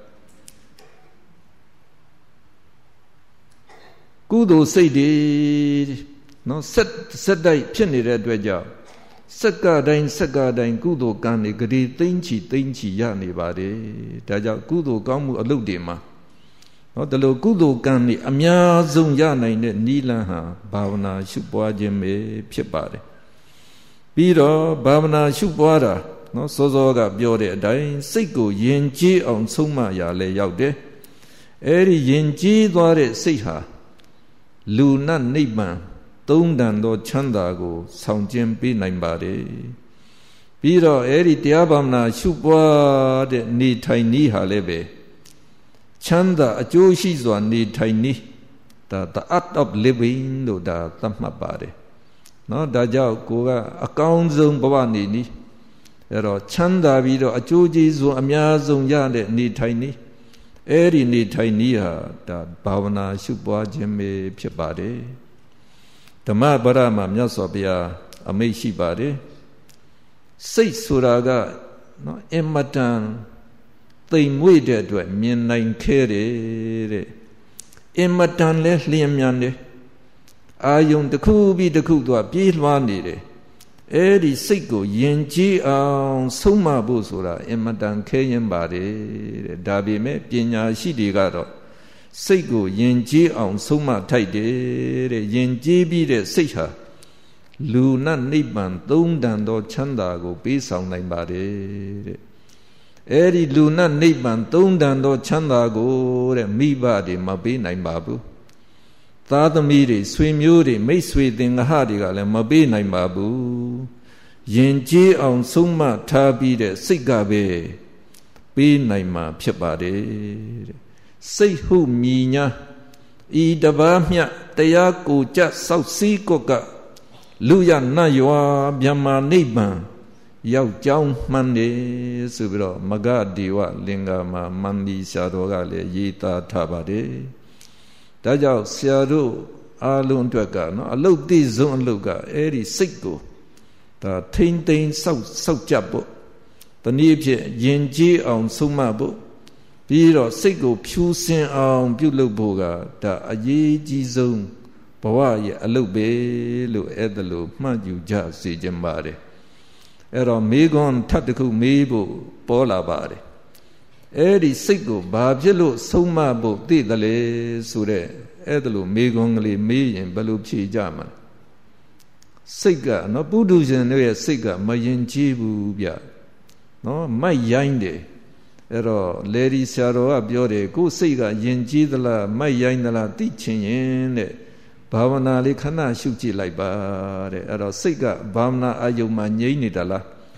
ကုသိုလ်စိတ်တွေနော်ဆက်တိုက်ဖြစ်နေတဲ့အတွက်ကြောင့်စက္ကတိုင်းကုသိုလ်ကံတွေဂရေသိမ့်ချီရနေပါတယ်ဒါကြောင့်ကုသိုလ်ကောင်းမှုအလုပ်တွေမှာနော်ဒီလိုကုသိုလ်ကံတွေအများဆုံးရနိုင်တဲ့နိလန်းဟာဘာဝနာရှုပွားခြင်းပဲဖြစ်ပါတယ်ပြီးတော့ဘာဝနာရှုပွားတာနော်စောစောကပြောတဲ့အတိုင်းစိတ်ကိုယဉ်ကျေးအောင်ဆုံးမရလဲရောက်တယ်အဲ့ဒီယဉ်ကျေးသွားတဲ့စိတ်ဟာလူနတ်နိဗ္ဗာန်သုံးတန်သောချမ်းသာကိုဆောင်ကျဉ်ပေးနိုင်ပါတယ်ပြီးတော့အဲ့ဒီတရားဘာဝနာရှုပွားတဲ့နေထိုင်နည်းဟာလည်းပဲချမ်းသာအကျိုးရှိစွာနေထိုင်နည်းဒါ the art of living လို့ဒါသတ်မှတ်ပါတယ်နော်ဒါကြောင့်ကိုကအကောင်းဆုံးဘဝနေနည်းအဲ့တော့ချမ်းသာပြီးတော့အကျိုးကျေးဇူးအများဆုံးရတဲ့နေထိုင်နည်းအဲ့ဒီနေထိုင်နည်းဟာဒါဘာဝနာရှုပွားခြင်းပဲဖြစ်ပါတယ်ဓမ္မပဒမှာမြတ်စွာဘုရားအမိန့်ရှိပါတယ်စိတ်ဆိုတာကနော်အမတန်သိမ်မွေ့တဲ့အတွက်မြင်နိုင်ခဲ့တယ်တဲ့အမတန်လဲလျင်မြန်တယ်အာယုံတစ်ခုပြီးတစ်ခုတော့ပြေးလွှားနေတယ်အဲ့ဒီစိတ်ကိုယဉ်ကျေးအောင်ဆုံးမဖို့ဆိုတာအမတန်ခဲရင်ပါတယ်တဲ့ဒါပေမဲ့ပညာရှိတွေကတော့စိတ်ကိုယဉ်ကျေးအောင်ဆုံးမထိုက်တယ်တဲ့ယဉ်ကျေးပြီးတဲ့စိတ်ဟာလူနတ်နိဗ္ဗာန်သုံးတန်သောချမ်းသာကိုပေးဆောင်နိုင်ပါတယ်တဲ့အဲ့ဒီလူနတ်နိဗ္ဗာန်သုံးတန်သောချမ်းသာကိုတဲ့မိဘတွေမပေးနိုင်ပါဘူးသားသမီးတွေဆွေမျိုးတွေမိတ်ဆွေသင်္ဃဟတွေကလည်းမပေးနိုင်ပါဘူးယဉ်ကျေးအောင်ဆုံးမထားပြီးတဲ့စိတ်ကပဲပေးနိုင်မှာဖြစ်ပါတယ်တဲ့စိတ်ဟုမြည်ညာဤတပါးမြတရားကိုကြဆောက်စည်းကွက်ကလူရနတ်ရွာမြမနိဗ္ဗာန်ရောက်ကြောင်းမှန်တယ်ဆိုပြီးတော့မဂဒေဝလင်္ကာမှာမန္ဒီဆရာတော်ကလည်းရေးသားထားပါတယ်ဒါကြောင့်ဆရာတို့အားလုံးအတွက်ကနော်အလုတ်တိဆုံးအလုတ်ကအဲ့ဒီစိတ်ကိုဒါထိမ့်သိမ်းစောက်ကြဖို့တနည်းဖြင့်ယဉ်ကျေးအောင်ဆုံးမဖို့ပြီးတော့စိတ်ကိုဖြူစင်အောင်ပြုလုပ်ဖို့ကဒါအရေးကြီးဆုံးဘဝရဲ့အလုတ်ပဲလို့အဲ့ဒါလို့မှတ်ယူကြစေခြင်းပါတယ်အဲ့တော့မေခွန်းထပ်တစ်ခုမေးဖို့ပေါ်လာပါတယ်အဲ့ဒီစိတ်ကိုဘာဖြစ်လို့ဆုံးမဖို့သိတယ်လဲဆိုတဲ့အဲ့ဒါလို့မေခွန်းကလေးမေးရင်ဘယ်လိုဖြေကြမှာစိတ်ကနော်ပုထုဇဉ်တို့ရဲ့စိတ်ကမယဉ်ကျေးဘူးဗျနော်မိုက်ရိုင်းတယ်အဲ့တော့လေဒီဆရာတော်ကပြောတယ်ကိုယ်စိတ်ကယဉ်ကျေးသလားမိုက်ရိုင်းသလားသိချင်ရင်တဲ့ဘာဝနာလေးခဏရှုကြည့်လိုက်ပါတဲ့အဲ့တော့စိတ်ကဘာဝနာအာယုံမှာငြိမ့်နေတာလား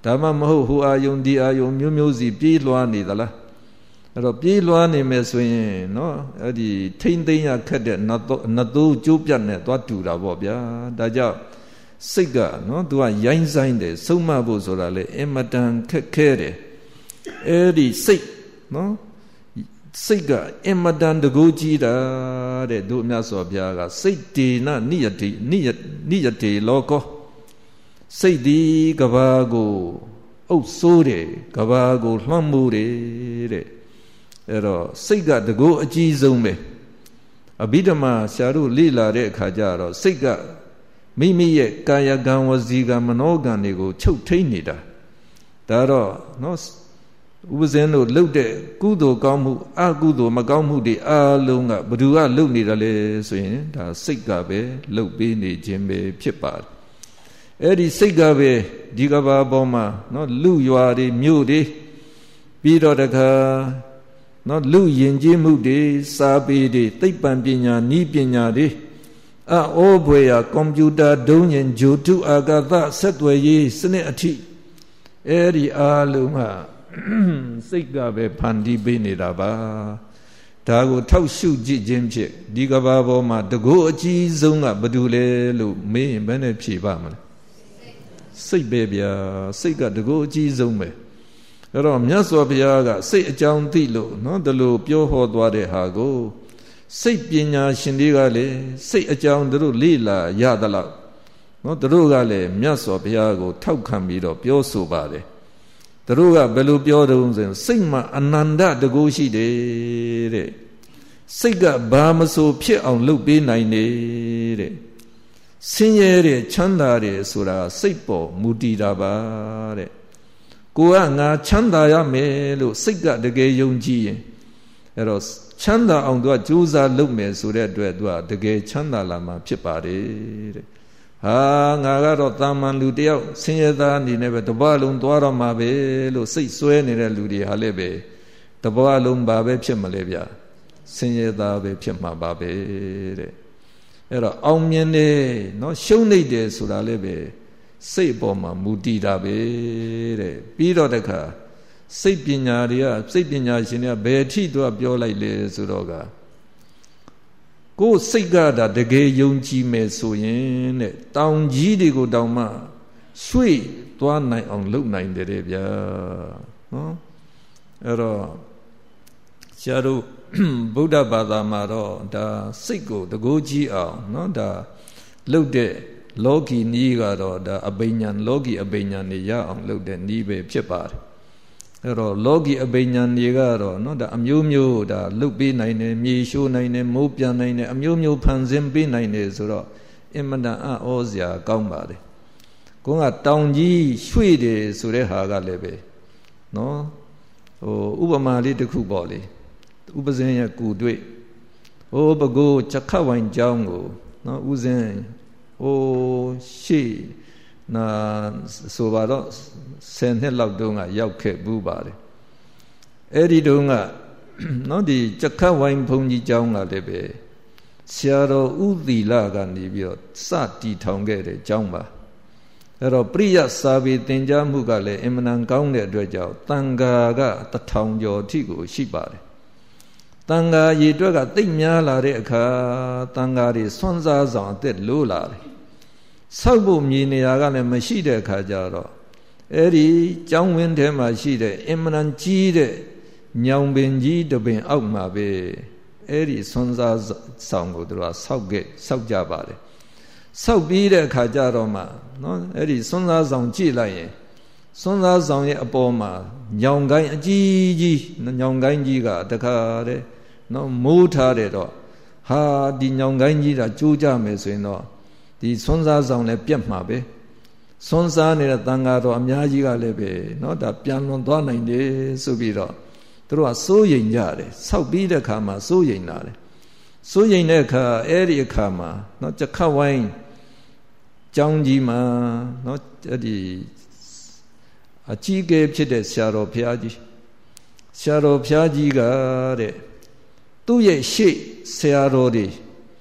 ဒါမှမဟုတ်ဟိုအာယုံဒီအာယုံမျိုးမျိုးစီပြေးလွှားနေသလားအဲ့တော့ပြေးလွှားနေမယ်ဆိုရင်နော်အဲ့ဒီထိမ့်သိမ့်ရခက်တဲ့နတ်သိုးကျိုးပြတ်နဲ့သွားတူတာပေါ့ဗျာဒါကြောင့်စိတ်ကနော်သူကရိုင်းဆိုင်တယ်ဆုံးမဖို့ဆိုတာလေအမတန်ခက်ခဲတယ်အဲ့ဒီစိတ်နော်စိတ်ကအမတန်တကူကြီးတာတဲ့တို့မြတ်စွာဘုရားကစိတ်တေနနိယတေလောကောစိတ်ဒီကဘာကိုအုပ်ဆိုးတယ်ကဘာကိုလွှမ်းမိုးတယ်တဲ့အဲ့တော့စိတ်ကတကူအကြီးဆုံးပဲအဘိဓမ္မာဆရာတို့လေ့လာတဲ့အခါကျတော့စိတ်ကမိမိရဲ့ကာယကံဝစီကံမနောကံတွေကိုချုပ်ထိန်နေတာဒါတော့နော်ဥပဇင်းတို့လှုပ်တဲ့ကုသိုလ်ကောင်းမှုအကုသိုလ်မကောင်းမှုတွေအလုံးကဘယ်သူကလှုပ်နေတယ်လဲဆိုရင်ဒါစိတ်ကပဲလှုပ်ပေးနေခြင်းပဲဖြစ်ပါတယ်အဲ့ဒီစိတ်ကပဲဒီကဘာပေါ်မှာနော်လူရွာတွေမြို့တွေပြီးတော့တခါနော်လူယဉ်ကျေးမှုတွေစာပေတွေသိပ္ပံပညာနည်းပညာတွေအိုးဘွေရကွန်ပျူတာဒုံးညင်ဂျိုတုအာကာသဆက်သွယ်ရေးစနစ်အထိအဲ့ဒီအားလုံးဟာစိတ်ကပဲဖန်တီးပေးနေတာပါဒါကိုထောက်ရှုကြည့်ခြင်းဖြင့်ဒီကဘာပေါ်မှာတကူအကြီးဆုံးကဘာတူလဲလို့မေးရင်ဘယ်နဲ့ဖြေပါမလဲစိတ်ပဲဗျာစိတ်ကတကူအကြီးဆုံးပဲအဲ့တော့မြတ်စွာဘုရားကစိတ်အကြောင်းသိလို့နော်ဒီလိုပြောဟောသွားတဲ့ဟာကိုစိတ်ပညာရှင်တွေကလည်းစိတ်အကြောင်းတို့လေ့လာရသလောက်နော်တို့ကလည်းမြတ်စွာဘုရားကိုထောက်ခံပြီးတော့ပြောဆိုပါတယ်တို့ကဘယ်လိုပြောတုံးဆိုရင်စိတ်မှာအနန္တတကူရှိတယ်တဲ့စိတ်ကဘာမဆိုဖြစ်အောင်လုပ်ပေးနိုင်နေတဲ့ဆင်းရဲတဲ့ချမ်းသာတဲ့ဆိုတာစိတ်ပေါ်မူတည်တာပါတဲ့ကိုကငါချမ်းသာရမယ်လို့စိတ်ကတကယ်ယုံကြည်ရင်အဲ့တော့ချမ်းသာအောင်သူကကြိုးစားလုပ်မယ်ဆိုတဲ့အတွက်သူကတကယ်ချမ်းသာလာမှာဖြစ်ပါတယ်တဲ့ဟာငါကတော့တာမန်လူတယောက်ဆင်းရဲသားအနေနဲ့ပဲတပတ်လုံးသွားတော့မှာပဲလို့စိတ်ဆွဲနေတဲ့လူတွေဟာလည်းပဲတပတ်လုံးဘာပဲဖြစ်မလဲဗျာဆင်းရဲသားပဲဖြစ်မှာပါပဲတဲ့အဲ့တော့အောင်မြင်တယ်နော်ရှုံးနေတယ်ဆိုတာလည်းပဲစိတ်အပေါ်မှာမူတည်တာပဲတဲ့ပြီးတော့တခါစိတ်ပညာတွေကစိတ်ပညာရှင်တွေကဘယ်အထိတော့ပြောလိုက်လဲဆိုတော့ကကိုယ်စိတ်ကဒါတကယ်ယုံကြည်မယ်ဆိုရင်တဲ့တောင်ကြီးတွေကိုတောင်မှရွှေ့သွားနိုင်အောင်လုပ်နိုင်တယ်ဗျာနော်အဲ့တော့ဆရာတို့ဗုဒ္ဓဘာသာမှာတော့ဒါစိတ်ကိုတကူကြီးအောင်နော်ဒါလှုပ်တဲ့လောကီနည်းကတော့ဒါအဘိညာဉ်လောကီအဘိညာဉ်တွေရအောင်လှုပ်တဲ့နည်းပဲဖြစ်ပါတယ်အဲ့တော့လောကီအဘိညာဉ်တွေကတော့နော်ဒါအမျိုးမျိုးဒါလှုပ်ပေးနိုင်တယ်မြေရှိုးနိုင်တယ်မိုးပြန်နိုင်တယ်အမျိုးမျိုးဖန်ဆင်းပေးနိုင်တယ်ဆိုတော့အင်မတန်အံ့ဩစရာကောင်းပါတယ်ကိုကတောင်ကြီးရွှေ့တယ်ဆိုတဲ့ဟာကလည်းပဲနော်ဥပမာလေးတစ်ခုပေါ့လေဥပဇင်းရဲ့ကူတွေ့ဘကိုချက်ခတ်ဝိုင်ကျောင်းကိုနော်ဥစဉ်ရှေ့နာဆိုပါတော့10နှစ်လောက်တုန်းကရောက်ခဲ့ဘူးပါတယ်အဲ့ဒီတုန်းကနော်ဒီချက်ခတ်ဝိုင်ဘုံကြီးကျောင်းကလည်းပဲဆရာတော်ဥသီလကနေပြီးတော့စတီထောင်ခဲ့တဲ့ကျောင်းပါအဲ့တော့ပရိယစာပေသင်ကြားမှုကလည်းအင်မတန်ကောင်းတဲ့အတွက်ကြောင့်တန်ဃာက1000ကျော်အထိကိုရှိပါတယ်တန်ဃာရေအတွက်ကသိပ်များလာတဲ့အခါတန်ဃာတွေဆွမ်းစားဆောင်အသက်လိုးလာတယ်ဆောက်ဖို့မြေနေရာကလည်းမရှိတဲ့အခါကျတော့အဲ့ဒီကျောင်းဝင်းထဲမှာရှိတဲ့အင်မတန်ကြီးတဲ့ညောင်ပင်ကြီးတပင်အောက်မှာပဲအဲ့ဒီဆွမ်းစားဆောင်ကိုသူကဆောက်ကြပါတယ်ဆောက်ပြီးတဲ့အခါကျတော့မှနော်အဲ့ဒီဆွမ်းစားဆောင်ကြည့်လိုက်ရင်ဆွမ်းစားဆောင်ရဲ့အပေါ်မှာညောင်ကိုင်းအကြီးကြီးညောင်ကိုင်းကြီးကတခါတဲ့နော်မိုးထားတယ်တော့ဟာဒီညောင်ကိုင်းကြီးကကျိုးကြမယ်ဆိုရင်တော့ဒီဆွမ်းစားဆောင်လည်းပြတ်မှာပဲဆွမ်းစားနေတဲ့တန်ဃာတော်အများကြီးကလည်းပဲနော်ဒါပြန်လွန်သွားနိုင်တယ်ဆိုပြီးတော့သူတို့ကစိုးရိမ်ကြတယ်ဆောက်ပြီးတဲ့အခါမှာစိုးရိမ်လာတယ်စိုးရိမ်တဲ့အခါအဲ့ဒီအခါမှာနော်ချက်ခတ်ဝိုင်းကျောင်းကြီးမှာနော်အဲ့ဒီအကြီးအကဲဖြစ်တဲ့ဆရာတော်ဘုရားကြီးကတဲ့သူ့ရဲ့ရှေ့ဆရာတော်တွေပ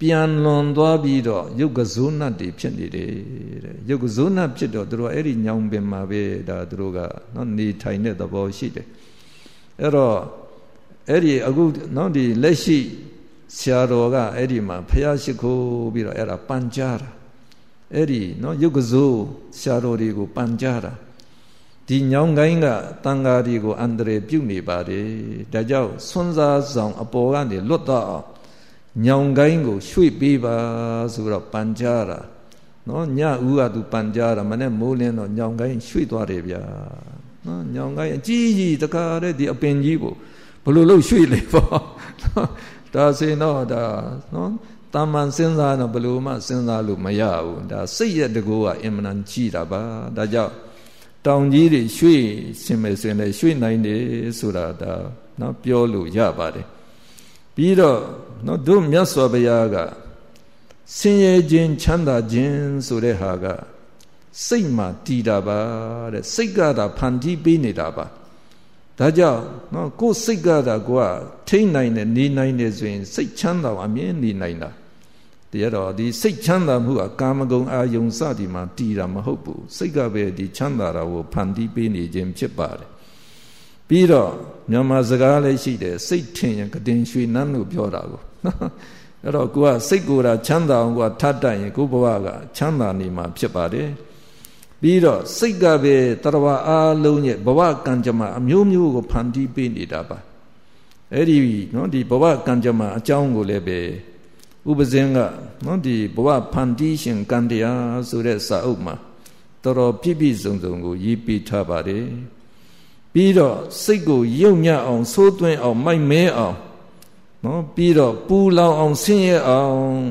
ပြန်လွန်သွားပြီးတော့ယုတ်ကဇုနတ်တွေဖြစ်နေတယ်တဲ့ယုတ်ကဇုနတ်ဖြစ်တော့သူတို့အဲ့ဒီညောင်ပင်မှာပဲဒါသူတို့ကနော်နေထိုင်တဲ့သဘောရှိတယ်အဲ့တော့အဲ့ဒီအခုနော်ဒီလက်ရှိဆရာတော်ကအဲ့ဒီမှာဖျားရှိခိုးပြီးတော့အဲ့ဒါပန်ကြားတာအဲ့ဒီနော်ယုတ်ကဇုဆရာတော်တွေကိုပန်ကြားတာဒီညောင်ကိုင်းကတန်ဃာတွေကိုအန္တရာယ်ပြုနေပါတယ်ဒါကြောင့်ဆွမ်းစားဆောင်အပေါ်ကနေလွတ်တော့ညောင်ကိုင်းကိုရွှေ့ပေးပါဆိုတော့ပန်ကြားတာနော်ညဦးကသူပန်ကြားတာမနဲ့မိုးလင်းတော့ညောင်ကိုင်းရွှေ့သွားတယ်ဗျာနော်ညောင်ကိုင်းအကြီးကြီးတခါတည်းဒီအပင်ကြီးကိုဘယ်လိုလုပ်ရွှေ့လဲပေါ့ဒါစင်တော့ဒါနော်တာမန်စဉ်းစားတော့ဘယ်လိုမှစဉ်းစားလို့မရဘူးဒါစိတ်ရတကူကအင်မတန်ကြီးတာပါဒါကြောင့်တောင်ကြီးတွေရွှေ့စင်မယ်ဆိုရင်လည်းရွှေ့နိုင်တယ်ဆိုတာဒါနော်ပြောလို့ရပါတယ်ပြီးတော့နော်တို့မြတ်စွာဘုရားကဆင်းရဲခြင်းချမ်းသာခြင်းဆိုတဲ့ဟာကစိတ်မှာတည်တာပါတဲ့စိတ်ကသာဖန်တီးပေးနေတာပါဒါကြောင့်နော်ကိုယ်စိတ်ကသာကိုကထိမ့်နိုင်တယ်နေနိုင်တယ်ဆိုရင်စိတ်ချမ်းသာအမြဲနေနိုင်တာတရားတော်ဒီစိတ်ချမ်းသာမှုကကာမဂုဏ်အာယုံစသည်မှာတည်တာမဟုတ်ဘူးစိတ်ကပဲဒီချမ်းသာတာကိုဖန်တီးပေးနေခြင်းဖြစ်ပါတယ်ပြီးတော့မြန်မာစကားလည်းရှိတယ်စိတ်ထင်ရင်ကတင်ရွှေနန်းလို့ပြောတာကိုအဲ့တော့ကိုကစိတ်ကိုယ်တာချမ်းသာအောင်ကိုထပ်တတ်ရင်ကိုဘဝကချမ်းသာနေမှာဖြစ်ပါတယ်ပြီးတော့စိတ်ကပဲတရဝအားလုံးရဲ့ဘဝကံကြမ္မာအမျိုးမျိုးကိုဖန်တီးပေးနေတာပါအဲ့ဒီနော်ဒီဘဝကံကြမ္မာအကြောင်းကိုလည်းပဲဥပဇင်းကနော်ဒီဘဝဖန်တီးရှင်ကံတရားဆိုတဲ့စာအုပ်မှာတော်တော်ပြည့်ပြည့်စုံစုံကိုရေးပေးထားပါတယ်ပြီးတော့စိတ်ကိုယုံညံ့အောင်သိုးသွင်းအောင်မိုက်မဲအောင်နော်ပြီးတော့ပူလောင်အောင်ဆင်းရဲအောင်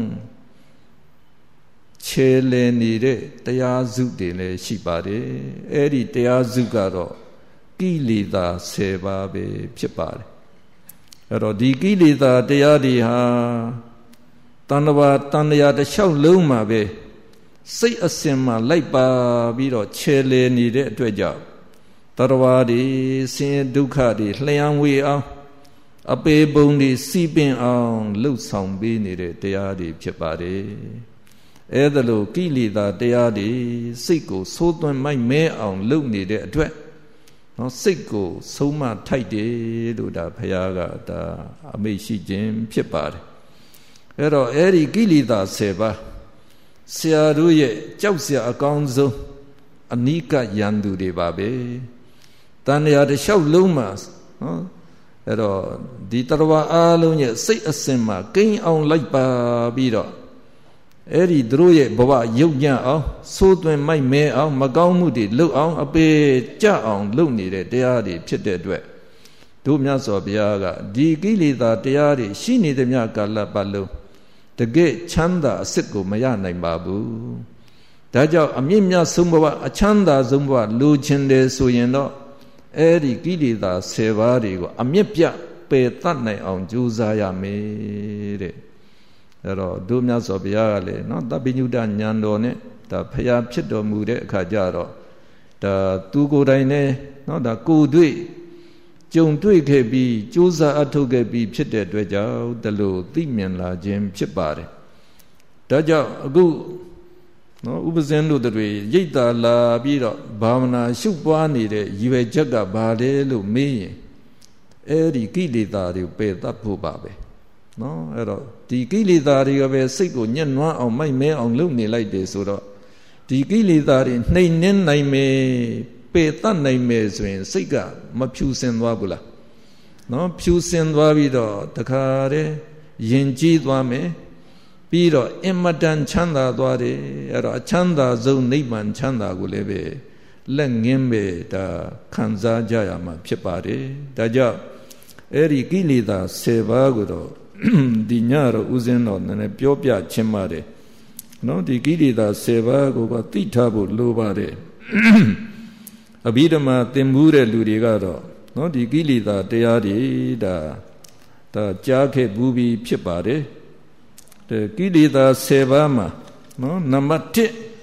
ခြေလည်နေတဲ့တရားစုတွေလည်းရှိပါတယ်အဲ့ဒီတရားစုကတော့ကိလေသာ10ပါးပဲဖြစ်ပါတယ်အဲ့တော့ဒီကိလေသာတရားတွေဟာတဏ္ဍဝါတဏ္ဍရာတစ်လျှောက်လုံးမှာပဲစိတ်အစဉ်မှာလိုက်ပါပြီးတော့ခြေလည်နေတဲ့အတွက်ကြောင့်တရဝါတွေဆင်းရဲဒုက္ခတွေလျှံဝေအောင်အပေပုံတွေစီးပင်အောင်လှုပ်ဆောင်ပေးနေတဲ့တရားတွေဖြစ်ပါတယ်အဲ့ဒါလို့ကိလေသာတရားတွေစိတ်ကိုသိုးသွင်းမိုက်မဲအောင်လုပ်နေတဲ့အတွက်နော်စိတ်ကိုဆုံးမထိုက်တယ်လို့ဒါဘုရားကဒါအမိန့်ရှိခြင်းဖြစ်ပါတယ်အဲ့တော့အဲ့ဒီကိလေသာ10ပါးဆရာတို့ရဲ့ကြောက်စရာအကောင်းဆုံးအနိကယန္တုတွေပါပဲတဏှာတစ်လျှောက်လုံးမှာနော်အဲ့တော့ဒီတရဝအားလုံးရဲ့စိတ်အစဉ်မှာကိန်းအောင်လိုက်ပါပြီးတော့အဲ့ဒီတို့ရဲ့ဘဝယုတ်ညံ့အောင်သိုးသွင်းမိုက်မဲအောင်မကောင်းမှုတွေလုပ်အောင်အပေကြအောင်လုပ်နေတဲ့တရားတွေဖြစ်တဲ့အတွက်တို့မြတ်စွာဘုရားကဒီကိလေသာတရားတွေရှိနေတဲ့မြတ်ကာလပတ်လုံးတကယ်ချမ်းသာအစစ်ကိုမရနိုင်ပါဘူးဒါကြောင့်အမြင့်မြတ်ဆုံးဘဝအချမ်းသာဆုံးဘဝလိုချင်တယ်ဆိုရင်တော့အဲ့ဒီကိလေသာ10ပါးတွေကိုအမြင့်ပြပယ်တတ်နိုင်အောင်ကြိုးစားရမယ်တဲ့အဲ့တော့တို့မြတ်စွာဘုရားကလည်းနော်တပ္ပိညုတဉာဏ်တော်နဲ့ဒါဖျားဖြစ်တော်မူတဲ့အခါကျတော့ဒါသူကိုယ်တိုင်နဲ့နော်ဒါကိုယ်တွေ့ကြုံတွေ့ခဲ့ပြီးကြိုးစားအထောက်ခဲ့ပြီးဖြစ်တဲ့အတွက်ကြောင့်ဒီလိုသိမြင်လာခြင်းဖြစ်ပါတယ်ဒါကြောင့်အခုနော်ဥပဇင်းတို့တွေရိတ်တာလာပြီးတော့ဘာဝနာရှုပွားနေတဲ့ရည်ရွယ်ချက်ကဘာလဲလို့မေးရင်အဲ့ဒီကိလေသာတွေပယ်တတ်ဖို့ပါပဲနော်အဲ့တော့ဒီကိလေသာတွေကပဲစိတ်ကိုညှဉ်းနှွမ်းအောင်မိုက်မဲအောင်လုပ်နေလိုက်တယ်ဆိုတော့ဒီကိလေသာတွေနှိမ်နှင်းနိုင်မယ်ပယ်တတ်နိုင်မယ်ဆိုရင်စိတ်ကမဖြူစင်သွားဘူးလားနော်ဖြူစင်သွားပြီးတော့တခါတည်းယဉ်ကျေးသွားမယ်ပြီးတော့အင်မတန်ချမ်းသာသွားတယ်အဲ့တော့အချမ်းသာဆုံးနိဗ္ဗာန်ချမ်းသာကိုလည်းပဲလက်ငင်းပဲဒါခံစားကြရမှာဖြစ်ပါတယ်ဒါကြောင့်အဲ့ဒီကိလေသာ10ပါးကိုတော့ဒီညတော့ဥစဉ်တော့နည်းနည်းပြောပြခြင်းပါတယ်နော်ဒီကိလေသာ10ပါးကိုကသိထားဖို့လိုပါတယ်အဘိဓမ္မာသင်မှုတဲ့လူတွေကတော့နော်ဒီကိလေသာတရားတွေဒါကြားခဲ့ဘူးပြီးဖြစ်ပါတယ်ကိလေသာ10ပါးမှာနော်နံပါတ်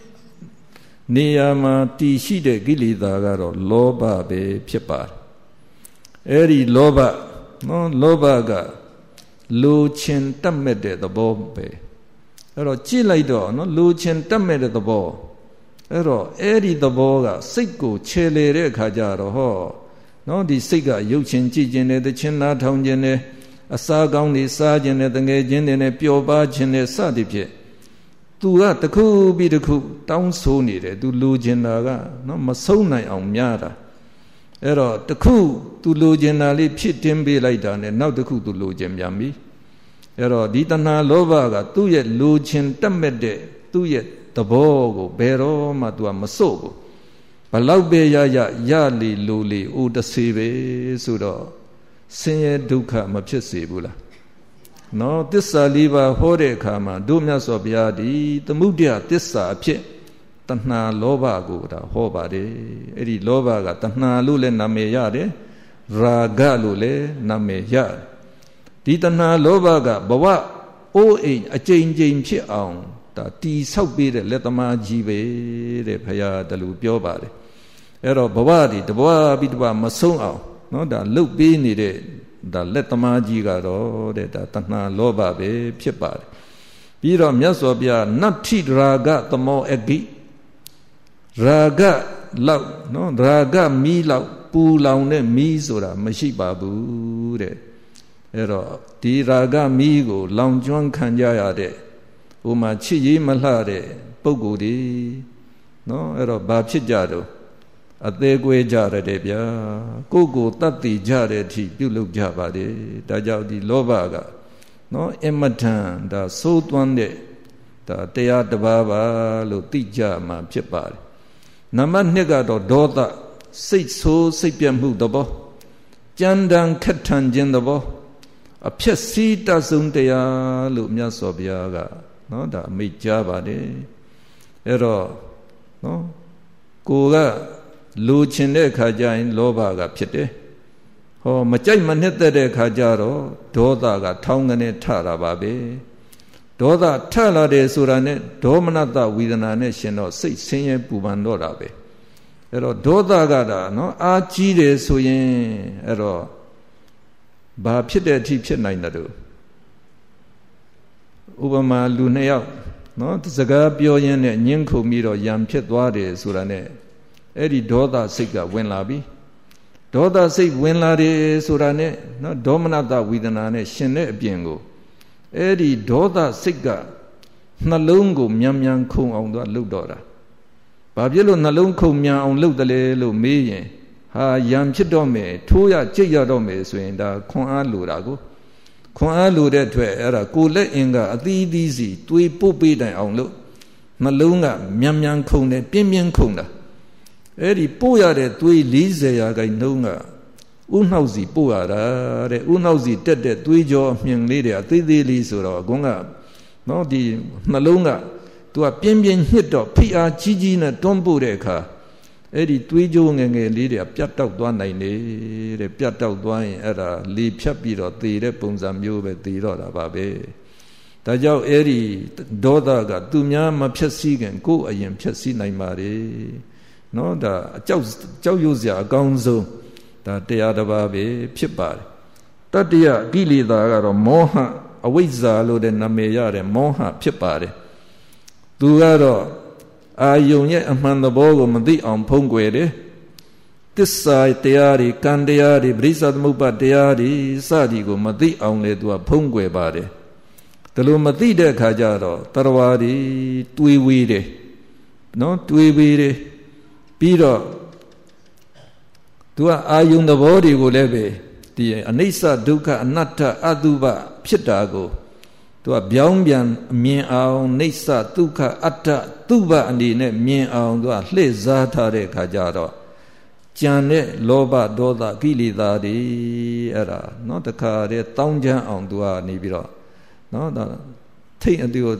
1နေရာမှာတည်ရှိတဲ့ကိလေသာကတော့လောဘပဲဖြစ်ပါတယ်အဲ့ဒီလောဘနော်လောဘကလိုချင်တတ်မဲ့တဲ့သဘောပဲကြည့်လိုက်တော့နော်လူချင်းတက်မဲ့တဲ့သဘောအဲ့ဒီသဘောကစိတ်ကိုခြေလေတဲ့အခါကျတော့ဟောနော်ဒီစိတ်ကရုပ်ချင်းကြည့်ခြင်းနဲ့တခြင်းနာထောင်ခြင်းနဲ့အစာကောင်းတွေစားခြင်းနဲ့တငယ်ချင်းတွေနဲ့ပျော်ပါခြင်းနဲ့စသည်ဖြင့်သူကတခုပြီးတခုတောင်းဆိုနေတယ်သူလိုချင်တာကနော်မဆုံးနိုင်အောင်များတာအဲ့တော့တခုသူလိုချင်တာလေးဖြစ်တင်းပေးလိုက်တာနဲ့နောက်တခုသူလိုချင်ပြန်ပြီအဲ့တော့ဒီတဏှာလောဘကသူ့ရဲ့လိုချင်တက်မဲ့တဲ့သူ့ရဲ့သဘောကိုဘယ်တော့မှသူကမစို့ဘူးဘလောက်ပဲရလေလိုလေအိုတစေပဲဆိုတော့ဆင်းရဲဒုက္ခမဖြစ်စေဘူးလားနော်သစ္စာလေးပါးဟောတဲ့အခါမှာတို့မြတ်စွာဘုရားဒီသမုဒယသစ္စာအဖြစ်တဏှာလောဘကိုဒါဟောပါတယ်အဲ့ဒီလောဘကတဏှာလို့လည်းနာမည်ရတယ်ရာဂလို့လည်းနာမည်ရတယ်ဒီတဏှာလောဘကဘဝအိုးအိမ်အကျဉ်းချင်းဖြစ်အောင်ဒါတီဆောက်ပေးတဲ့လက်သမားကြီးပဲတဲ့ဘုရားတလူပြောပါတယ်အဲ့တော့ဘဝဒီတဘဝပြီးတဘဝမဆုံးအောင်နော်ဒါလှုပ်ပေးနေတဲ့ဒါလက်သမားကြီးကတော့တဲ့ဒါတဏှာလောဘပဲဖြစ်ပါတယ်ပြီးတော့မြတ်စွာဘုရားနတ္ထိရာဂသမောအဂိရာဂလောက်နော်ရာဂမီးလောက်ပူလောင်တဲ့မီးဆိုတာမရှိပါဘူးတဲ့အဲ့တော့ဒီရာဂမီးကိုလောင်ကျွမ်းခံကြရတဲ့ဥမာချစ်ရေးမလှတဲ့ပုဂ္ဂိုလ်တွေနော်အဲ့တော့ဘာဖြစ်ကြတော့အသေးကွဲကြရတယ်ဗျာကိုယ်တတ်သိကြတဲ့အထိပြုလုပ်ကြပါတယ်ဒါကြောင့်ဒီလောဘကနော်အမထန်ဒါစိုးသွမ်းတဲ့ဒါတရားတစ်ပါးပါလို့သိကြမှာဖြစ်ပါတယ်နံပါတ်2ကတော့ဒေါသစိတ်ဆိုးစိတ်ပြတ်မှုသဘောကြမ်းတမ်းခက်ထန်ခြင်းသဘောအဖြစ်စီးတဆုံးတရားလို့မြတ်စွာဘုရားကနော်ဒါအမိန့်ကြားပါတယ်အဲ့တော့နော်ကိုကလိုချင်တဲ့ခါကျရင်လောဘကဖြစ်တယ်ဟောမကြိုက်မနှစ်သက်တဲ့ခါကျတော့ဒေါသကထောင်းကနေထတာပါပဲဒေါသထလာတယ်ဆိုတာနဲ့ဒေါမနတဝေဒနာနဲ့ရှင်တော့စိတ်ဆင်းရဲပူပန်တော့တာပဲအဲ့တော့ဒေါသကဒါနော်အာကြီးတယ်ဆိုရင်အဲ့တော့ဘာဖြစ်တဲ့အထိဖြစ်နိုင်တယ်တို့ဥပမာလူ2ယောက်နော်စကားပြောရင်းနဲ့ညှင်းခုန်ပြီးတော့ရံဖြစ်သွားတယ်ဆိုတာနဲ့အဲ့ဒီဒေါသစိတ်ကဝင်လာပြီဒေါသစိတ်ဝင်လာတယ်ဆိုတာနဲ့နော်ဒေါမနတဝေဒနာနဲ့ရှင်တဲ့အပြင်ကိုအဲ့ဒီဒေါသစိတ်ကနှလုံးကိုမြန်ခုန်အောင်တော့လှုပ်တော့တာဘာဖြစ်လို့နှလုံးခုန်မြန်အောင်လှုပ်တယ်လဲလို့မေးရင်ဟာရံဖြစ်တော့မယ်ထိုးရကြိတ်ရတော့မယ်ဆိုရင်ဒါခွန်အားလိုတာကိုခွန်အားလိုတဲ့အတွက်အဲ့ဒါကိုလက်အင်ကအသီးသီးစီတွေးပုတ်ပေးတိုင်အောင်လို့နှလုံးကမြန်ခုန်တယ်ပြင်းခုန်တာအဲ့ဒီပို့ရတဲ့သွေး40ရာခိုင်နှုန်းကဥနှောက်စီပို့ရတာတဲ့ဥနှောက်စီတက်တဲ့သွေးကြောအမြင်လေးတွေအသေးသေးလေးဆိုတော့အကုန်းကနော်ဒီနှလုံးကသူကပြင်းညှစ်တော့ဖိအားကြီးနဲ့တွန်းပို့တဲ့အခါအဲ့ဒီသွေးကြောငယ်လေးတွေကပြတ်တောက်သွားနိုင်တယ်ပြတ်တောက်သွားရင်အဲ့ဒါလေဖြတ်ပြီးတော့သေတဲ့ပုံစံမျိုးပဲသေတော့တာပါပဲဒါကြောင့်အဲ့ဒီဒေါသကသူများမဖြတ်စည်းခင်ကိုယ်အရင်ဖြတ်စည်းနိုင်ပါတယ်နော်ဒါအကြောက်ရွံ့စရာအကောင်းဆုံးဒါတရားတစ်ပါးပဲဖြစ်ပါတယ်တတ္တယကိလေသာကတော့မောဟအဝိဇ္ဇာလို့တဲ့နာမည်ရတဲ့မောဟဖြစ်ပါတယ်သူကတော့အာယုံရဲ့အမှန်သဘောကိုမသိအောင်ဖုံးကွယ်တယ်သစ္စာတရားတွေကံတရားတွေပရိစ္ဆသမုပ္ပါတရားတွေစသည်ကိုမသိအောင်လေသူကဖုံးကွယ်ပါတယ်ဒါလို့မသိတဲ့အခါကျတော့တရဝါတွေတွေးဝေးတယ်နော်တွေးဝေးတယ်ပြီးတော့သူကအာယုံသဘောတွေကိုလည်းပဲဒီအနိစ္စဒုက္ခအနတ္တအတုပဖြစ်တာကိုသူကပြောင်းပြန်မြင်အောင်နိစ္စဒုက္ခအတ္တတုပအနေနဲ့မြင်အောင်သူကလှည့်စားထားတဲ့အခါကျတော့ကြံတဲ့လောဘဒေါသကိလေသာတွေအဲ့ဒါနော်တခါတည်းတောင်းချမ်းအောင်သူကနေပြီးတော့နော်ဒါထိတ်အတူ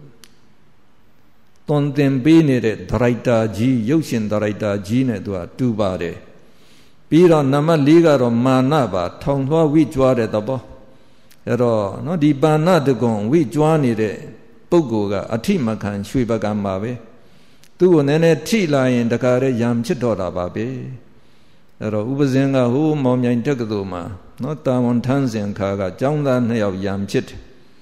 တွန်တင်ပေးနေတဲ့ဒရိုက်တာကြီးရုပ်ရှင်ဒရိုက်တာကြီးနဲ့သူကတူပါတယ်ပြီးတော့နံပါတ်4ကတော့မာနပါထောင်လွှားဝိကြွားတဲ့သဘောအဲ့တော့နော်ဒီပါဏတကွန်ဝိကြွားနေတဲ့ပုဂ္ဂိုလ်ကအထိမခံရွှေပကံပါပဲသူ့ကိုနည်းနည်းထိလာရင်တခါတည်းရံဖြစ်တော့တာပါပဲအဲ့တော့ဥပဇင်းကဟိုးမောင်မြိုင်တက္ကသိုလ်မှာနော်တာဝန်ထမ်းစဉ်ခါကကျောင်းသား2ယောက်ရံဖြစ်တယ်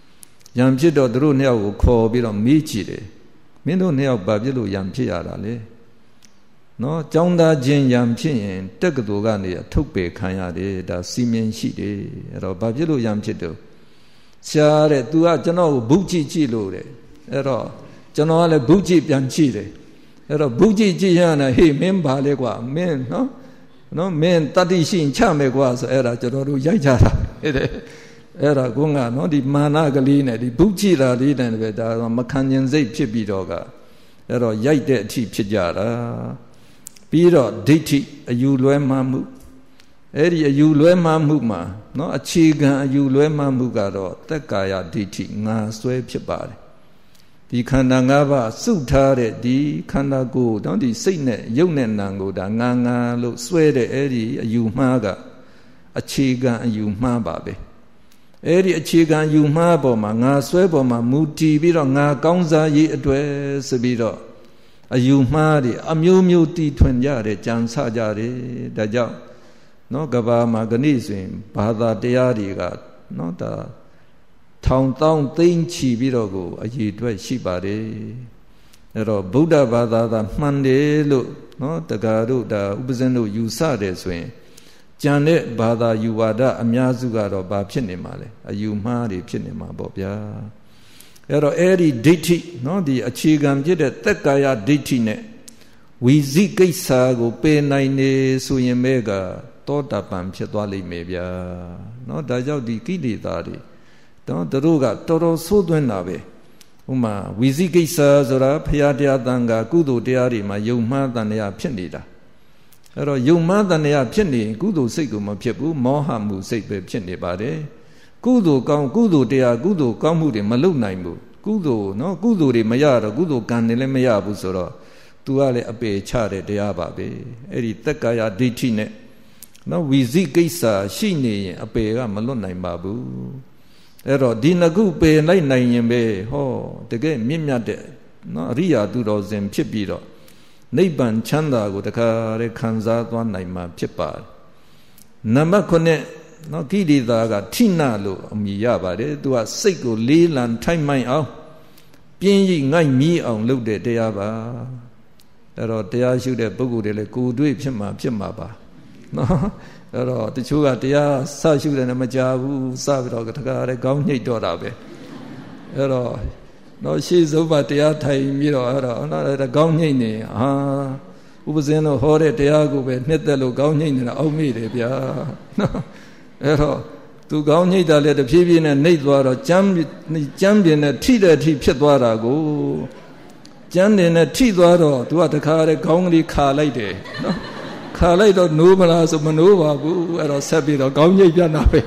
ယံဖြစ်တော့သူတို့နှစ်ယောက်ကိုခေါ်ပြီးတော့မေးကြည့်တယ်မင်းတို့နှစ်ယောက်ဘာဖြစ်လို့ယံဖြစ်ရတာလဲနော်ကျောင်းသားချင်းယံဖြစ်ရင်တက္ကသိုလ်ကနေထုတ်ပယ်ခံရတယ်ဒါစီမင်းရှိတယ်အဲ့တော့ဘာဖြစ်လို့ယံဖြစ်တော့ရှားတဲ့ तू ကကျွန်တော်ကိုဘုကြည့်ကြည့်လို့တဲ့အဲ့တော့ကျွန်တော်ကလည်းဘုကြည့်ပြန်ကြည့်တယ်အဲ့တော့ဘုကြည့်ကြည့်ရတာဟေးမင်းဘာလဲကွာမင်းနော်မင်းတတိရှိရင်ချမယ်ကွာဆိုအဲ့ဒါကျွန်တော်တို့ရိုက်ကြတာဟုတ်တယ်အဲ့ဒါကုန်းကနော်ဒီမာနကလေးနဲ့ဒီဘုကြည့်တာလေးနဲ့ပဲဒါမခံကျင်စိတ်ဖြစ်ပြီးတော့ကအဲ့တော့ရိုက်တဲ့အထိဖြစ်ကြတာပြီးတော့ဒိဋ္ဌိအယူလွဲမှန်းမှုအဲ့ဒီအယူလွဲမှန်းမှုမှာနော်အခြေခံအယူလွဲမှန်းမှုကတော့သက်ကာယဒိဋ္ဌိငါဆွဲဖြစ်ပါတယ်ဒီခန္ဓာ၅ပါးစုထားတဲ့ဒီခန္ဓာကိုယ်တော့ဒီစိတ်နဲ့ရုပ်နဲ့နာမ်ကိုဒါငါလို့ဆွဲတဲ့အဲ့ဒီအယူမှားကအခြေခံအယူမှားပါပဲအဲ့ဒီအခြေခံယူမှားပေါ်မှာငါဆွဲပေါ်မှာမူတည်ပြီးတော့ငါကောင်းစားရေးအတွေ့ဆိုပြီးတော့အယူမှားတွေအမျိုးမျိုးတီထွင်ကြတယ်ကြံစကြတယ်ဒါကြောင့်နော်ကဘာမှာခဏဆိုရင်ဘာသာတရားတွေကနော်ဒါထောင်တောင်းသိမ့်ချီပြီးတော့ကိုအရေးအတွက်ရှိပါတယ်အဲ့တော့ဗုဒ္ဓဘာသာသာမှန်တယ်လို့နော်တက္ကရာတို့ဒါဥပဇင်းတို့ယူဆတယ်ဆိုရင်ကျန်တဲ့ဘာသာယူဝါဒအများစုကတော့ဘာဖြစ်နေမှာလဲအယူမှားတွေဖြစ်နေမှာပေါ့ဗျာအဲ့တော့အဲ့ဒီဒိဋ္ဌိနော်ဒီအခြေခံဖြစ်တဲ့သက်ကာယဒိဋ္ဌိနဲ့ဝီဇိကိစ္စကိုပယ်နိုင်နေဆိုရင်ပဲကသောတာပန်ဖြစ်သွားလိမ့်မယ်ဗျာနော်ဒါကြောင့်ဒီကိလေသာတွေတော့တို့ကတော်တော်ဆိုးသွင်းတာပဲဥမာဝီဇိကိစ္စဆိုတာဖရာတရားတန်ခါကုသိုလ်တရားတွေမှာယုံမှားတန်တရားဖြစ်နေတာအဲ့တော့ယုံမှားတန်တရားဖြစ်နေကုသိုလ်စိတ်ကိုမဖြစ်ဘူးမောဟမှုစိတ်ပဲဖြစ်နေပါတယ်ကုသိုလ်ကောင်းကုသိုလ်တရားကုသိုလ်ကောင်းမှုတွေမလုပ်နိုင်ဘူးကုသိုလ်နော်ကုသိုလ်တွေမရတော့ကုသိုလ်ကံတွေလည်းမရဘူးဆိုတော့ तू ကလည်းအပေချတဲ့တရားပါပဲအဲ့ဒီသက်ကာယဒိဋ္ဌိနဲ့နော်ဝီဇိကိစ္စရှိနေရင်အပေကမလွတ်နိုင်ပါဘူးအဲ့တော့ဒီနှစ်ခုပယ်လိုက်နိုင်ရင်ပဲဟောတကယ်မြင့်မြတ်တဲ့နော်အရိယာသူတော်စင်ဖြစ်ပြီးတော့နိဗ္ဗာန်ချမ်းသာကိုတခါတည်းခံစားသွားနိုင်မှာဖြစ်ပါတယ်နံပါတ်9နော်ကိလေသာကထိနာလို့အမည်ရပါတယ်သူကစိတ်ကိုလေးလံထိုက်မိုက်အောင်ပြင်းရိငိုက်မြည်အောင်လုပ်တဲ့တရားပါအဲ့တော့တရားရှုတဲ့ပုဂ္ဂိုလ်တွေလည်းကိုယ်တွေ့ဖြစ်မှာပါနော်အဲ့တော့တချို့ကတရားစရှုတယ်နဲ့မကြဘူးစပြီးတော့တခါတည်းခေါင်းညှိတ်တော့တာပဲအဲ့တော့တော့ရှေ့ဆုံးမှာတရားထိုင်ပြီးတော့အဲ့တော့ခေါင်းညှိတ်နေဟာဥပဇင်းတို့ဟောတဲ့တရားကိုပဲနှစ်သက်လို့ခေါင်းညှိတ်နေတာအောက်မေ့တယ်ဗျာနော်အဲ့တော့သူခေါင်းညှိတ်တာလည်းတဖြည်းဖြည်းနဲ့နှိပ်သွားတော့ကြမ်းပြင်းနဲ့ထိတဲ့အထိဖြစ်သွားတာကိုကြမ်းတယ်နဲ့ထိသွားတော့သူကတခါတည်းခေါင်းကလေးခါလိုက်တယ်နော်ခါလိုက်တော့နိုးမလားဆိုမနိုးပါဘူးအဲ့တော့ဆက်ပြီးတော့ခေါင်းညှိတ်ပြန်တာပဲ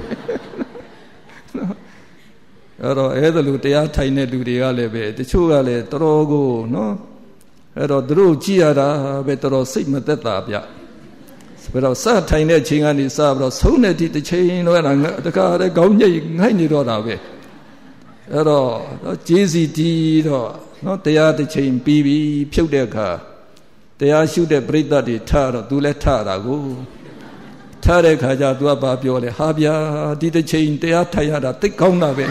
အဲ့တော့အဲ့ဒါလိုတရားထိုင်တဲ့လူတွေကလည်းပဲတချို့ကလည်းတော်တော်ကိုနော်အဲ့တော့သူတို့ကြည်ရတာပဲတော်တော်စိတ်မသက်သာဗျဆိုတော့စထိုင်တဲ့ချိန်ကနေစပြီးတော့ဆုံးတဲ့ဒီတစ်ချိန်တော့အဲ့ဒါတခါတည်းခေါင်းညှိတ်ငိုက်နေတော့တာပဲအဲ့တော့ကျေးစီတီးတော့နော်တရားတစ်ချိန်ပြီးပြီဖြုတ်တဲ့အခါတရားရှုတဲ့ပြိဿတ်တွေထားတော့ तू လည်းထားတာကိုထားတဲ့ခါကျ तू ကဘာပြောလဲဟာဗျာဒီတစ်ချိန်တရားထိုင်ရတာသိကောင်းတာပဲ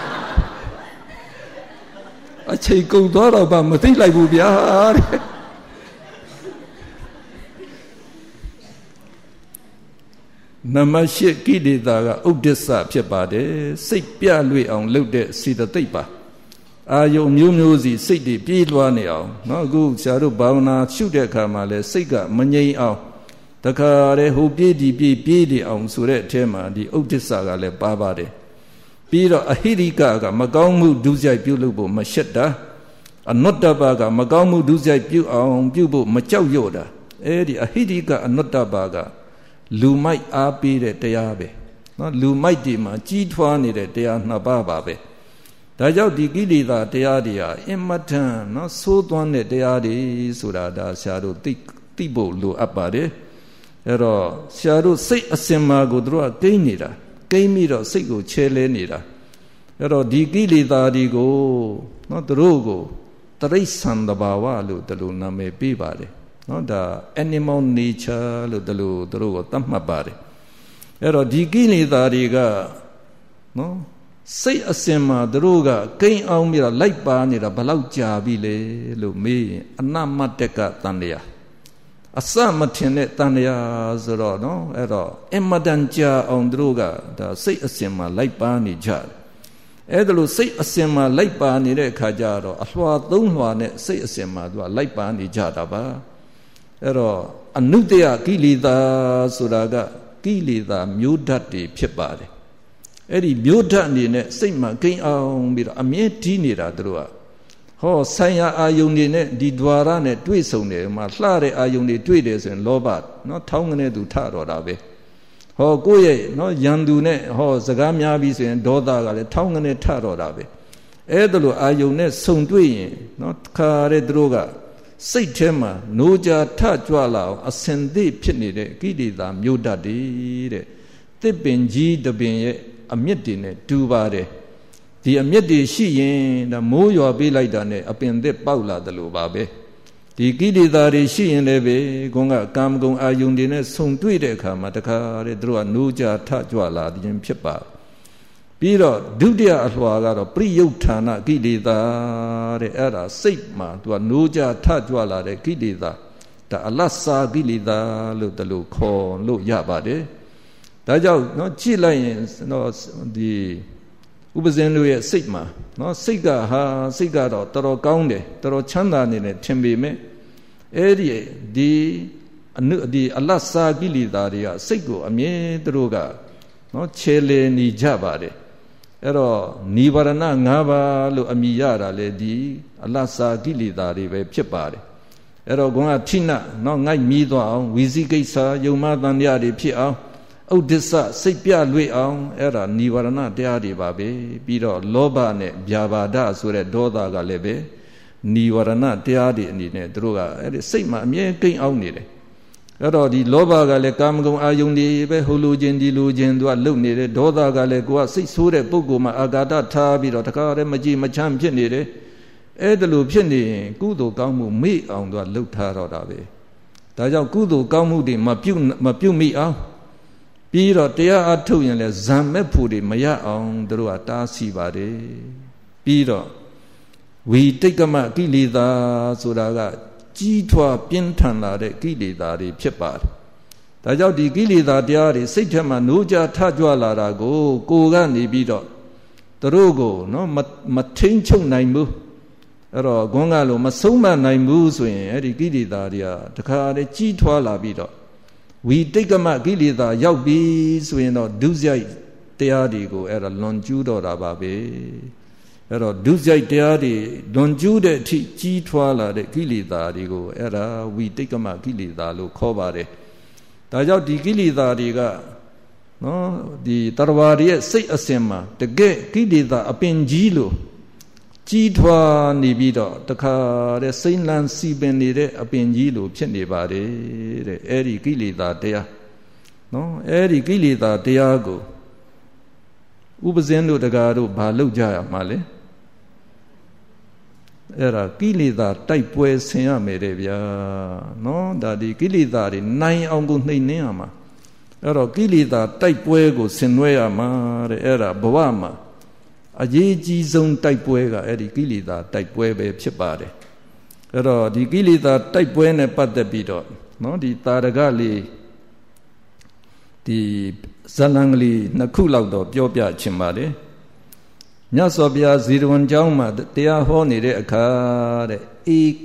အချိန်ကုန်သွားတော့မှမသိလိုက်ဘူးဗျာတဲ့နမရှိကိလေသာကဥဒ္ဒစ္စဖြစ်ပါတယ်စိတ်ပြလွေအောင်လုပ်တဲ့စေတသိက်ပါအာယုံမျိုးမျိုးစီစိတ်တွေပြေးလွှားနေအောင်နော်အခုဆရာတို့ဘာဝနာရှုတဲ့အခါမှာလဲစိတ်ကမငြိမ်အောင်တခါတည်းဟိုပြေးဒီပြေးနေအောင်ဆိုတဲ့အထဲမှာဒီဥဒ္ဒစ္စကလည်းပါပါတယ်ပြီးတော့အဟိရိကကမကောင်းမှုဒုစရိုက်ပြုလုပ်ဖို့မရှက်တာအနုတ္တပကမကောင်းမှုဒုစရိုက်ပြုအောင်ပြုဖို့မကြောက်ရွံ့တာအဲဒီအဟိရိကအနုတ္တပကလူမိုက်အားပေးတဲ့တရားပဲနော်လူမိုက်ဒီမှာကြီးထွားနေတဲ့တရားနှစ်ပါးပါပဲဒါကြောင့်ဒီကိလေသာတရားတွေဟာအင်မတန်နော်ဆိုးသွမ်းတဲ့တရားတွေဆိုတာဒါဆရာတို့သိဖို့လိုအပ်ပါတယ်အဲ့တော့ဆရာတို့စိတ်အစင်မာကိုတို့ကကိန်းနေတာကိန်းပြီးတော့စိတ်ကိုချဲလဲနေတာအဲ့တော့ဒီကိလေသာတွေကိုနော်တို့ကိုတရိစ္ဆာန်တဘာဝလို့ဒီလိုနာမည်ပေးပါတယ်နော်ဒါ animal nature လို့ဒီလိုတို့ကိုသတ်မှတ်ပါတယ်အဲ့တော့ဒီကိလေသာတွေကနော်စိတ်အစင်မှာသူတို့ကကိန်းအောင်ပြီးတော့လိုက်ပါနေတာဘလောက်ကြာပြီလေလို့မေးရင်အနမတ္တကတန်တရားအစမထင်တဲ့တန်တရားဆိုတော့နော်အဲ့တော့အမတန်ကြာအောင်သူတို့ကဒါစိတ်အစင်မှာလိုက်ပါနေကြတယ်အဲ့ဒါလို့စိတ်အစင်မှာလိုက်ပါနေတဲ့အခါကျတော့အလွှာသုံးလွှာနဲ့စိတ်အစင်မှာသူကလိုက်ပါနေကြတာပါအဲ့တော့အနုတ္တယကိလေသာဆိုတာကကိလေသာမျိုးဓာတ်တွေဖြစ်ပါတယ်အဲ့ဒီမျိုးဓာတ်အနေနဲ့စိတ်မှာကိန်းအောင်ပြီးတော့အမြဲတည်နေတာသူတို့ကဟောဆိုင်ရာအာယုန်တွေနဲ့ဒီ द्वार နဲ့တွေ့ဆုံတယ်မှာလှတဲ့အာယုန်တွေတွေ့တယ်ဆိုရင်လောဘနော်ထောင်းကနေသူထတော့တာပဲဟောကိုယ့်ရဲ့နော်ယံသူနဲ့ဟောစကားများပြီးဆိုရင်ဒေါသကလည်းထောင်းကနေထတော့တာပဲအဲ့ဒါလိုအာယုန်နဲ့ဆုံတွေ့ရင်နော်ခါတဲ့သူတို့ကစိတ်ထဲမှာနိုးကြထကြွလာအောင်အစင်သိဖြစ်နေတဲ့ကိလေသာမျိုးဓာတ်တွေတဲ့သစ်ပင်ကြီးတပင်ရဲ့အမြင့်တွေနဲ့တူပါတယ်ဒီအမြင့်တွေရှိရင်ဒါမိုးရွာပေးလိုက်တာနဲ့အပင်သစ်ပေါက်လာတယ်လို့ပါပဲဒီကိလေသာတွေရှိရင်လည်းပဲခေါင်းကကာမဂုဏ်အာယုန်တွေနဲ့ဆုံတွေ့တဲ့အခါမှာတခါတဲ့သူတို့ကနိုးကြထကြွလာခြင်းဖြစ်ပါပြီးတော့ဒုတိယအလွှာကတော့ပရိယုဌာဏကိလေသာတဲ့အဲ့ဒါစိတ်မှာသူကနိုးကြထကြွလာတဲ့ကိလေသာဒါအလတ်စာကိလေသာလို့တလို့ခေါ်လို့ရပါတယ်ဒါကြောင့်နော်ကြည့်လိုက်ရင်နော်ဒီဥပဇင်းတို့ရဲ့စိတ်မှာနော်စိတ်ကဟာစိတ်ကတော့တော်တော်ကောင်းတယ်တော်တော်ချမ်းသာနေတယ်ထင်ပေမဲ့အဲ့ဒီအလတ်စာကိလေသာတွေကစိတ်ကိုအမြဲသူတို့ကနော်ခြေလေနေကြပါတယ်အဲ့တော့နိဗ္ဗာန်၅ပါးလို့အမည်ရတာလေဒီအလတ်စာကိလေသာတွေပဲဖြစ်ပါတယ်အဲ့တော့ခေါင်းကထိနနော်ငိုက်မြည်သွားအောင်ဝီစီကိစ္စယုံမတန်တရားတွေဖြစ်အောင်ဥဒိစ္စစိတ်ပြလွေအောင်အဲ့ဒါနိဗ္ဗာန်တရားတွေပါပဲပြီးတော့လောဘနဲ့ဗျာပါဒဆိုတဲ့ဒေါသကလည်းပဲနိဗ္ဗာန်တရားတွေအနေနဲ့သူတို့ကအဲ့ဒီစိတ်မှာအမြဲကိန်းအောင်နေတယ်အဲ့တော့ဒီလောဘကလည်းကာမဂုဏ်အာယုန်တွေပဲဟိုလိုခြင်းဒီလိုခြင်းသူကလုံနေတယ်ဒေါသကလည်းကိုကစိတ်ဆိုးတဲ့ပုဂ္ဂိုလ်မှာအာဃာတထားပြီးတော့တခါတည်းမကြည်မချမ်းဖြစ်နေတယ်အဲ့ဒါလိုဖြစ်နေရင်ကုသိုလ်ကောင်းမှုမေ့အောင်သူကလှုပ်ထားတော့တာပဲဒါကြောင့်ကုသိုလ်ကောင်းမှုတွေမပြုတ်မိအောင်ပြီးတော့တရားအထုတ်ရင်လည်းဇံမဲ့ဖို့တွေမရအောင်သူတို့ကတားဆီးပါတယ်ပြီးတော့ဝိတိတ်ကမကိလေသာဆိုတာကကြီးထွားပြင်းထန်လာတဲ့ကိလေသာတွေဖြစ်ပါတယ်ဒါကြောင့်ဒီကိလေသာတရားတွေစိတ်ထဲမှာနိုးကြထကြွလာတာကိုကနေပြီးတော့သူတို့ကိုနော်မထိန်ချုပ်နိုင်ဘူးအဲ့တော့ခေါင်းကလို့မဆုံးမနိုင်ဘူးဆိုရင်အဲ့ဒီကိလေသာတွေကတခါတည်းကြီးထွားလာပြီးတော့ဝိတိတ်ကမကိလေသာရောက်ပြီဆိုရင်တော့ဒုစရိုက်တရားတွေကိုအဲ့ဒါလွန်ကျူးတော့တာပါပဲအဲ့တော့ဒုစရိုက်တရားတွေလွန်ကျူးတဲ့အထိကြီးထွားလာတဲ့ကိလေသာတွေကိုအဲ့ဒါဝိတိတ်ကမကိလေသာလို့ခေါ်ပါတယ်ဒါကြောင့်ဒီကိလေသာတွေကနော်ဒီတရဝရရဲ့စိတ်အစဉ်မှာတကယ်ကိလေသာအပင်ကြီးလို့ကြီးထွားနေပြီးတော့တခါတဲ့စိမ့်လန်းစီပင်နေတဲ့အပင်ကြီးလို့ဖြစ်နေပါတယ်တဲ့အဲ့ဒီကိလေသာတရားနော်အဲ့ဒီကိလေသာတရားကိုဥပဇင်းတို့တရားတို့ဘာလုပ်ကြရမှာလဲအဲ့ဒါကိလေသာတိုက်ပွဲဆင်ရမယ်တဲ့ဗျာနော်ဒါဒီကိလေသာတွေနိုင်အောင်ကိုနှိမ်နှင်းရမှာအဲ့တော့ကိလေသာတိုက်ပွဲကိုဆင်နွှဲရမှာတဲ့အဲ့ဒါဘဝမှာအရေးကြီးဆုံးတိုက်ပွဲကအဲ့ဒီကိလေသာတိုက်ပွဲပဲဖြစ်ပါတယ်အဲ့တော့ဒီကိလေသာတိုက်ပွဲနဲ့ပတ်သက်ပြီးတော့နော်ဒီတာရကလေးဒီဇလံကလေးနှစ်ခုလောက်တော့ပြောပြချင်ပါတယ်မြတ်စွာဘုရားဇေရဝံကျောင်းမှာတရားဟောနေတဲ့အခါတဲ့ဧက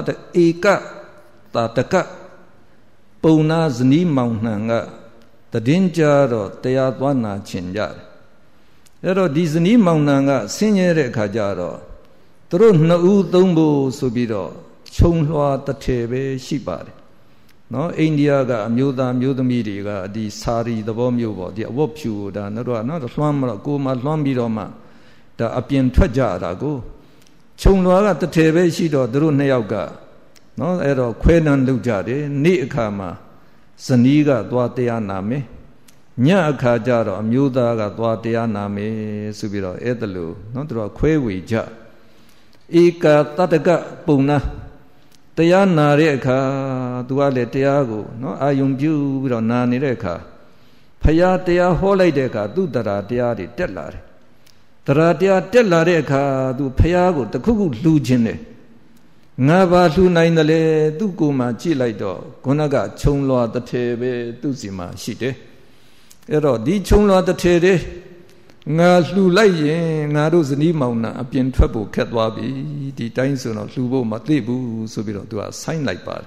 တာတကပုံနာဇနီးမောင်နှံကတည်င်းကြတော့တရားသွားနာချင်ကြတယ်အဲ့တော့ဒီဇနီးမောင်နှံကဆင်းရဲတဲ့အခါကျတော့သူတို့နှစ်ဦးသုံးဖို့ဆိုပြီးတော့ခြုံလွှာတစ်ထည်ပဲရှိပါတယ်နော်အိန္ဒိယကအမျိုးသားမျိုးသမီးတွေကဒီစာရီသဘောမျိုးပေါ့ဒီအဝတ်ဖြူဒါတို့ကနော်လွှမ်းမတော့ကိုယ်မှလွှမ်းပြီးတော့မှဒါအပြင်ထွက်ကြတာကိုခြုံလွှာကတစ်ထည်ပဲရှိတော့သူတို့နှစ်ယောက်ကနော်အဲ့တော့ခွဲနှံလုပ်ကြတယ်နေ့အခါမှာဇနီးကသွားတရားနာမယ်ညအခါကျတော့အမျိုးသားကသွားတရားနာမယ်ဆိုပြီးတော့အဲ့ဒါလို့နော်သူတို့ခွဲဝေကြဧကတတကပုံနာတရားနာတဲ့အခါသူကလည်းတရားကိုနော်အာယုံပြုပြီးတော့နာနေတဲ့အခါဖရာတရားဟောလိုက်တဲ့အခါသူတရာတရားတွေတက်လာတယ် Taratia tella reka tu payago the cuckoo lugine. Ngaba lu nine the le dukuma chilaido, Gonaga chunglo the tebe duzima shite. Ero di chunglo the tede. Nga lu lai nga ro zani mauna a pian thwat bo khat twa bi di tain so no lu bo ma tle bu so bi do tu a sign like ba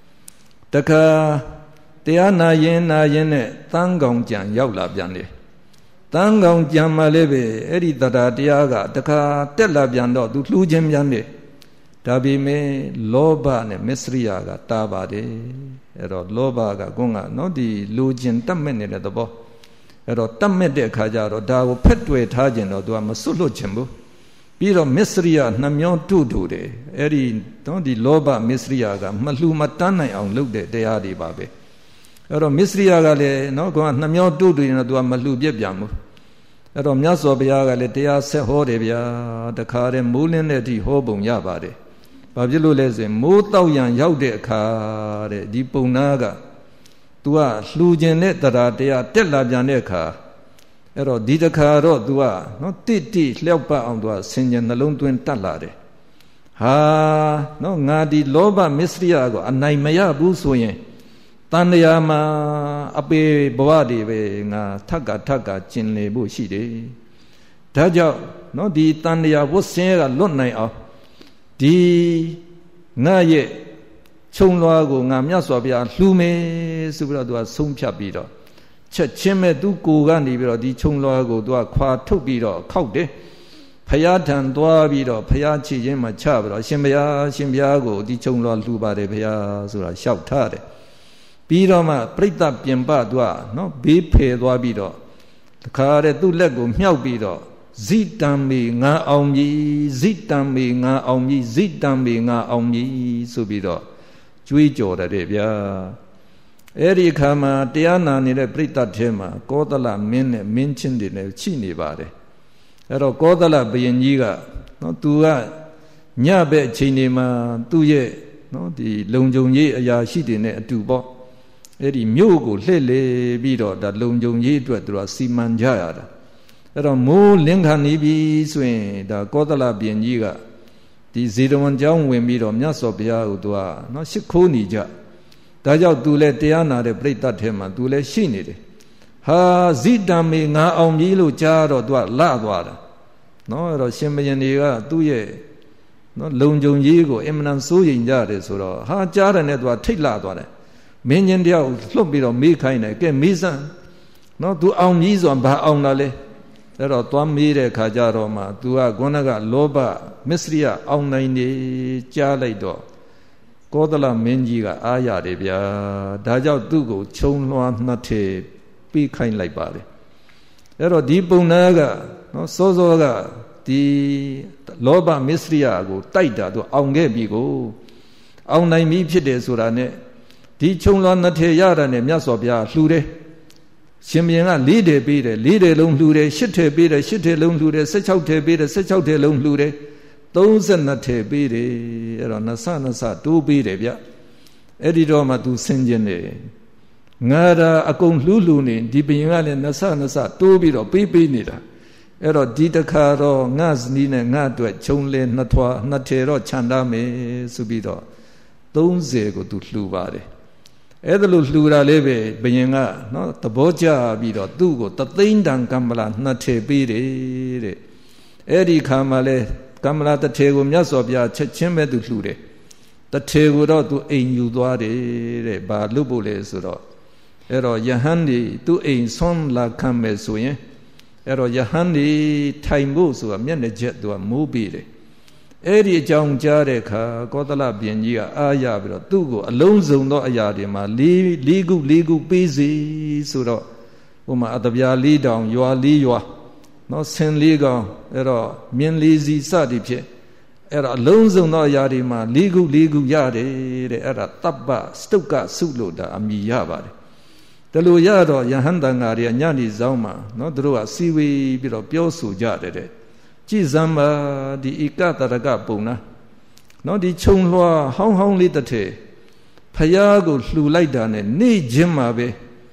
taka taya na yin ne tang kaung jan yauk la pyan le tang kaung jan ma le be edi tata taya ga taka tet la pyan do tu lu chin pyan le da bi me loba ne misriya ga ta ba de ero loba ga gon ga no di lu chin tat met ne le to bo ero tat met de kha ja ro da ko phet twe tha chin do tu a ma sut lot chin bu pi ro misriya na myaw tu tu de edi no di loba misriya ga ma lu ma tan nai aung luk de taya di ba be ero misriya ga le no ko na myaw tu tu ne tu a ma lu piet pyan bu ero Myat Saw Bhuya ga le taya set ho de bya ta kha de mo lin de thi ho pung ya ba de ba phit lo le sin mo taw yan yauk de akha de di pung na ga tu a hlu chin de tara taya tet la pyan de akha ero di ta kha ro tu a no ti hlyauk pat aung tu a sin chin nalong twin tat la de ha no nga di loba misriya ko anai ma ya bu so yin tan ya ma ape bwa de be nga thakka chin le bu shi de da jaw no di tan ya wot sin ga lot nai aung di nga ye chung lwa ko nga Myat Saw Bhuya hlu me so bi do tu a song phat pi do chet chin me tu ko ga ni bi do di chung lwa ko tu a khwa thuk pi do khauk de Phaya than twa pi do phaya chi chin ma cha bi do Shin Bhuya ko di chung lwa hlu ba de phaya so da hyauk tha de pi do ma Pritha Pyin Pa tu a no be phe twa pi do ta kha de tu let ko myauk pi do Zitam me nga aung mi zitam me nga aung mi zitam me nga aung mi so bi do jwi jaw de bya edi kha ma taya na ni de Pritha the ma Kodala min ne min chin de ne chi ni ba de ero Kodala Bhuyin ji ga no tu ga nya be a chain ni ma tu ye no di long jong ji aya shi de ne atu po edi myo ko hle le bi do da long jong ji twat tu a si man ja ya da ero mo lin kha ni bi so yin da Kodala Bhuyin ji ga di Zirawan jaung win bi do Myat Saw Bhuya ko tu a no shit kho ni ja da jaw tu le taya na de Pritha the ma tu le shi ni de ha zitam me nga aung mi lo cha do tu a la twa da no ero Shin Bhuyin ni ga tu ye no long jong ji ko imnan so yin ja de so do ha cha de ne tu a thait la twa de min chin taya ko hlot pi do me khain ne ke me san no tu aung mi so ba aung la le ero twa me de kha ja ro ma tu a gona ga loba misriya aung nai ni cha lai do Kodala min ji ga a ya de bya da jaw tu ko chung lwa nat the pi khain lai ba de ero di pung na ga no so ga di loba misriya ko tai da tu aung ge bi ko aung nai mi phit de so da ne di chung lwa nat the ya da ne Myat Saw Bhuya hlu de Shin Bhuyin ga 4 de pi de 4 de long hlu de 8 the pi de 8 the long hlu de 16 the pi de 16 the long hlu de 32 the pi de ero na sa tu pi de bya edi do ma tu sin chin de nga da akong hlu ni di Bhuyin ga le na sa tu pi do pi ni da ero di ta kha ro nga zni ne nga twet chung le na thwa na the ro chanda me su pi do 30 ko tu hlu ba de edi lo hlu ra le be Bhuyin ga no tabo ja pi do tu ko ta thain dan Kamala na the pi de edi kha ma le Kamala ta the ko Myat Saw Bhuya chet chin me tu hlu de ta the ko ro tu ain yu twa de ba lu bo le so do ero yahan ni tu ain son la khan me so yin ero yahan ni thai mo so myat ne jet tu a mo bi de edi a jaung ja de kha Kodala Bhuyin ji ga a ya bi do tu ko along song do aya de ma li gu pe si so do ho ma atabya li daung ywa li ywa no sin li gaung ero myin li si sa di phit ero along song do aya de ma li gu ya de era tabba stukka su lo da a mi ya ba de da lo ya do yahan ta nga de nya ni saung ma no tu ro a si we pi do pyaw so ja de ji zam ma di ika taraka pung na no di chung lwa hong li ta the phaya ko hlu lai da ne ni jin ma be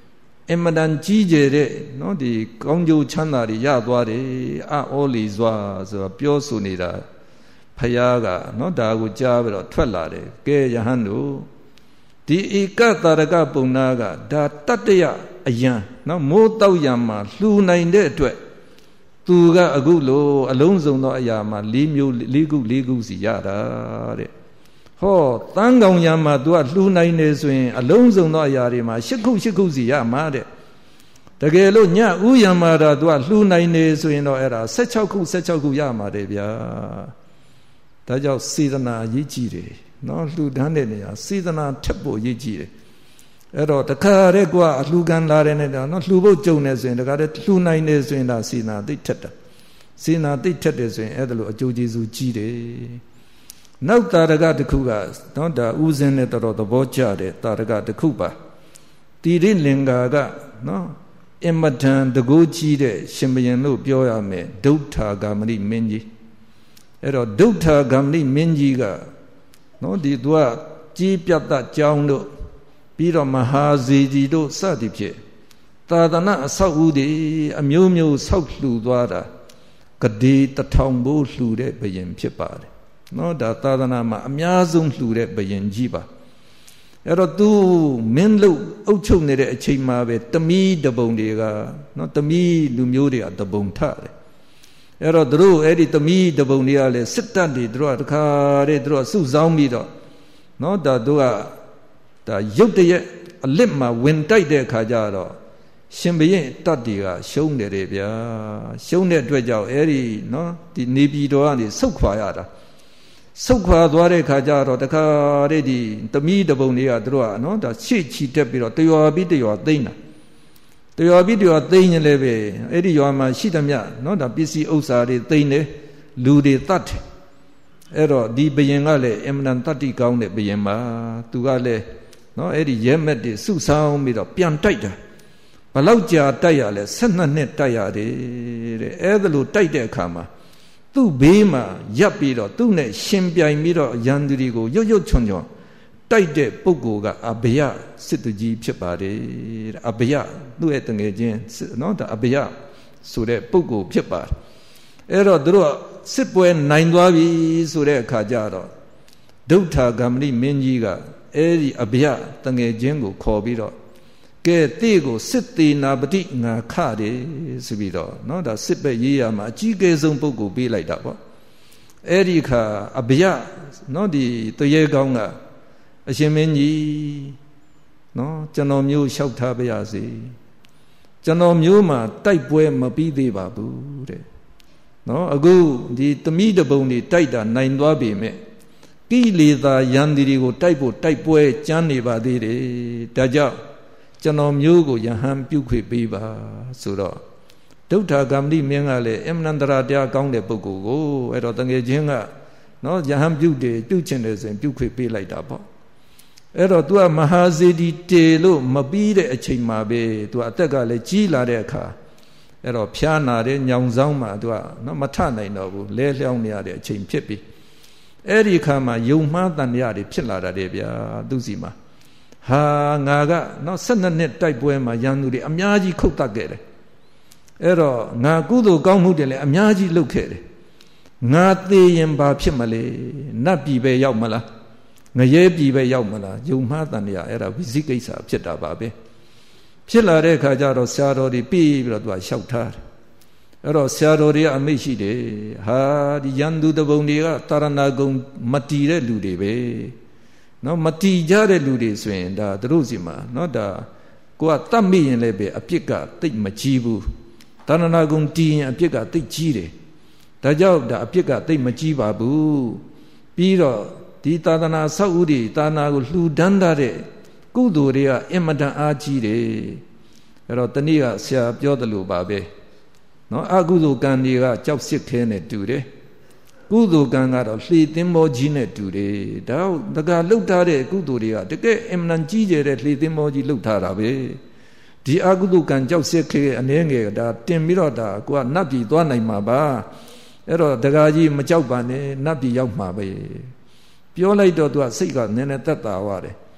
အမတန်ကြီးကျယ်တဲ့နော်ဒီကောင်းကျိုးချမ်းသာတွေရသွားတယ်အောလီစွာဆိုတော့ပြောဆိုနေတာဖယားကနော်ဒါကိုကြားပြီးတော့ထွက်လာတယ်ကဲယဟန်တို့ဒီဧကတာရကပုံနာကဒါတတ္တယအယံနော်မိုးတောက်ရံမှာလှူနိုင်တဲ့အတွက်သူကအခုလိုအလုံးစုံသောအရာမှာ၄မျိုး၄ခုစီရတာတဲ့ဟောတန်းကောင်ရံမှာသူကလှူနိုင်နေဆိုရင်အလုံးစုံသောအရာတွေမှာ၈ခုစီရမှာတဲ့တကယ်လို့ညဥယံမှာတော့သူကလှူနိုင်နေဆိုရင်တော့အဲ့ဒါ16ခုရမှာတယ်ဗျာဒါကြောင့်စေတနာအရေးကြီးတယ်နော်လှူဒန်းတဲ့နေရာစေတနာထက်ဖို့အရေးကြီးတယ်အဲ့တော့တခါတည်းကွာအလှူခံလာတဲ့နဲ့တော့နော်လှူဖို့ကြုံနေဆိုရင်တခါတည်းလှူနိုင်နေဆိုရင်ဒါစေနာသိထက်တာစေနာသိထက်တယ်ဆိုရင်အဲ့ဒါလိုအကျိုးကျေးဇူးကြီးတယ်နောက်တာရကတစ်ခုကနော်ဒါဥစဉ်နဲ့တော်တော်သဘောကျတဲ့တာရကတစ်ခုပါတိရိလင်္ကာကနော်အမတန်တကူကြီးတဲ့ရှင်ဘုရင်လို့ပြောရမယ်ဒုဋ္ဌာဂမဏိမင်းကြီးအဲ့တော့ဒုဋ္ဌာဂမဏိမင်းကြီးကနော်ဒီသူကကြီးပြတ်တကြောင်းတို့ပြီးတော့မဟာဇေကြီးတို့စသည်ဖြင့်သာသနာအဆောက်အဦတွေအမျိုးမျိုးဆောက်လှူသွားတာကတိ1000ဘိုးလှူတဲ့ဘုရင်ဖြစ်ပါတယ်နော်ဒါသာသနာမှာအများဆုံးလှူတဲ့ဘုရင်ကြီးပါအဲ့တော့သူမင်းလို့အုပ်ချုပ်နေတဲ့အချိန်မှာပဲတမီးတပုံတွေကနော်တမီးလူမျိုးတွေကတပုံထတယ်အဲ့တော့သူတို့အဲ့ဒီတမီးတပုံတွေကလည်းစစ်တပ်တွေသူတို့ကတခါတည်းသူတို့စုဆောင်းပြီးတော့နော်ဒါတို့ကဒါရုတ်တရက်အလစ်မှာဝင်တိုက်တဲ့အခါကျတော့ရှင်ဘုရင်တပ်တွေကရှုံးတယ်ဗျာရှုံးတဲ့အတွက်ကြောင့်အဲ့ဒီနော်ဒီနေပြည်တော်ကနေဆုတ်ခွာရတာဆုတ်ခွာသွားတဲ့ခါကျတော့တခါတည်းဒီတမီးတပုံတွေကသူတို့ကနော်ဒါရှေ့ချီတက်ပြီးတော့တရွာပြီးတရွာသိမ်းတာတရွာပြီးတရွာသိမ်းရင်လည်းပဲအဲ့ဒီရွာမှာရှိသမျှနော်ဒါပစ္စည်းဥစ္စာတွေသိမ်းတယ်လူတွေတတ်တယ်အဲ့တော့ဒီဘုရင်ကလည်းအမှန်တန်တတ္တိကောင်းတဲ့ဘုရင်ပါသူကလည်းနော်အဲ့ဒီရဲမက်တွေစုဆောင်းပြီးတော့ပြန်တိုက်တာဘလောက်ကြာတိုက်ရလဲ12နှစ်တိုက်ရတယ်တဲ့အဲ့ဒါလိုတိုက်တဲ့အခါမှာသူ့ဘေးမှာရပ်ပြီးတော့သူ့နဲ့ရှင်ပြိုင်ပြီးတော့ရန်သူတွေကိုရွတ်ချွန်တိုက်တဲ့ပုဂ္ဂိုလ်ကအဘယစစ်သူကြီးဖြစ်ပါတယ်တဲ့အဘယသူ့ရဲ့တငယ်ချင်းနော်ဒါအဘယဆိုတဲ့ပုဂ္ဂိုလ်ဖြစ်ပါတယ်အဲ့တော့သူတို့စစ်ပွဲနိုင်သွားပြီဆိုတဲ့အခါကျတော့ဒုဋ္ဌာဂမဏိမင်းကြီးကအဲ့ဒီအဘယတငယ်ချင်းကိုခေါ်ပြီးတော့ကဲတိကိုစစ်သေးနာပတိငါခတယ်ဆိုပြီးတော့เนาะဒါစစ်ပဲရေးရမှာအကြီးအကဲဆုံးပုဂ္ဂိုလ်ပေးလိုက်တာပေါ့အဲ့ဒီခါအဘယเนาะဒီတရေကောင်းကအရှင်မင်းကြီးเนาะကျွန်တော်မျိုးလျှောက်ထားပါရစေကျွန်တော်မျိုးမှာတိုက်ပွဲမပြီးသေးပါဘူးတဲ့เนาะအခုဒီတမိတပုံတွေတိုက်တာနိုင်သွားပြီမဲ့ကိလေသာယန္တိတွေကိုတိုက်ဖို့တိုက်ပွဲကြမ်းနေပါသေးတယ်ဒါကြောင့်ကျွန်တော်မျိုးကိုယဟန်ပြုခွေပေးပါဆိုတော့ဒုဋ္ဌာဂမဏိမင်းကလည်းအမနန္တရာတရားကောင်းတဲ့ပုဂ္ဂိုလ်ကိုအဲ့တော့တငယ်ချင်းကနော်ယဟန်ပြုချင်တယ်ဆိုရင်ပြုခွေပေးလိုက်တာပေါ့အဲ့တော့ तू ကမဟာဇေဒီတေလို့မပြီးတဲ့အချိန်မှာပဲ तू အသက်ကလည်းကြီးလာတဲ့အခါအဲ့တော့ဖျားနာတဲ့ညောင်ဆောင်မှာ तू ကနော်မထနိုင်တော့ဘူးလဲလျောင်းနေရတဲ့အချိန်ဖြစ်ပြီအဲ့ဒီအခါမှာယုံမှားတန်တရားတွေဖြစ်လာတယ်ဗျာသူစီမှာဟာငါကနော်12နှစ်တိုက်ပွဲမှာရန်သူတွေအများကြီးခုတ်တတ်ခဲ့တယ်အဲ့တော့ငါကုသိုလ်ကောင်းမှုတွေလည်းအများကြီးလုပ်ခဲ့တယ်ငါသေးရင်ဘာဖြစ်မလဲနတ်ပြည်ပဲရောက်မလားငရဲပြည်ပဲရောက်မလားယုံမှားတန်တရားအဲ့ဒါဝိသိကိစ္စဖြစ်တာပါပဲဖြစ်လာတဲ့အခါကျတော့ဆရာတော်တွေပြီးပြီးတော့သူကလျှောက်ထားတယ်အဲ့တော့ဆရာတော်တွေကအမိတ်ရှိတယ်ဟာဒီရန်သူတပုံတွေကတာရဏဂုံမတီးတဲ့လူတွေပဲနော်မတီးကြတဲ့လူတွေဆိုရင်ဒါသူတို့စီမှာနော်ဒါကိုကတတ်မိရင်လည်းပဲအပြစ်ကတိတ်မကြီးဘူးတာရဏဂုံတီးရင်အပြစ်ကတိတ်ကြီးတယ်ဒါကြောင့်ဒါအပြစ်ကတိတ်မကြီးပါဘူးပြီးတော့ဒီသာသနာဆောက်ဦးတွေသာနာကိုလှူဒန်းတဲ့ကုသိုလ်တွေကအင်မတန်အားကြီးတယ်အဲ့တော့တနည်းကဆရာပြောသလိုပါပဲနော်အကုသိုလ်ကံတွေကကြောက်စစ်ခဲနဲ့တူတယ်ကုသိုလ်ကံကတော့လှေသင်းမောကြီးနဲ့တူတယ်ဒါတကလှုပ်ထားတဲ့ကုသိုလ်တွေကတကယ်အင်မတန်ကြီးကျယ်တဲ့လှေသင်းမောကြီးလှုပ်ထားတာပဲဒီအကုသိုလ်ကံကြောက်စစ်ခဲအနေငယ်ဒါတင်ပြီးတော့ဒါကိုကနတ်ပြည်သွားနိုင်မှာပါအဲ့တော့တကားကြီးမကြောက်ပါနဲ့နတ်ပြည်ရောက်မှာပဲပြောလိုက်တော့သူကစိတ်ကနည်းနည်းသက်သာသွားတယ်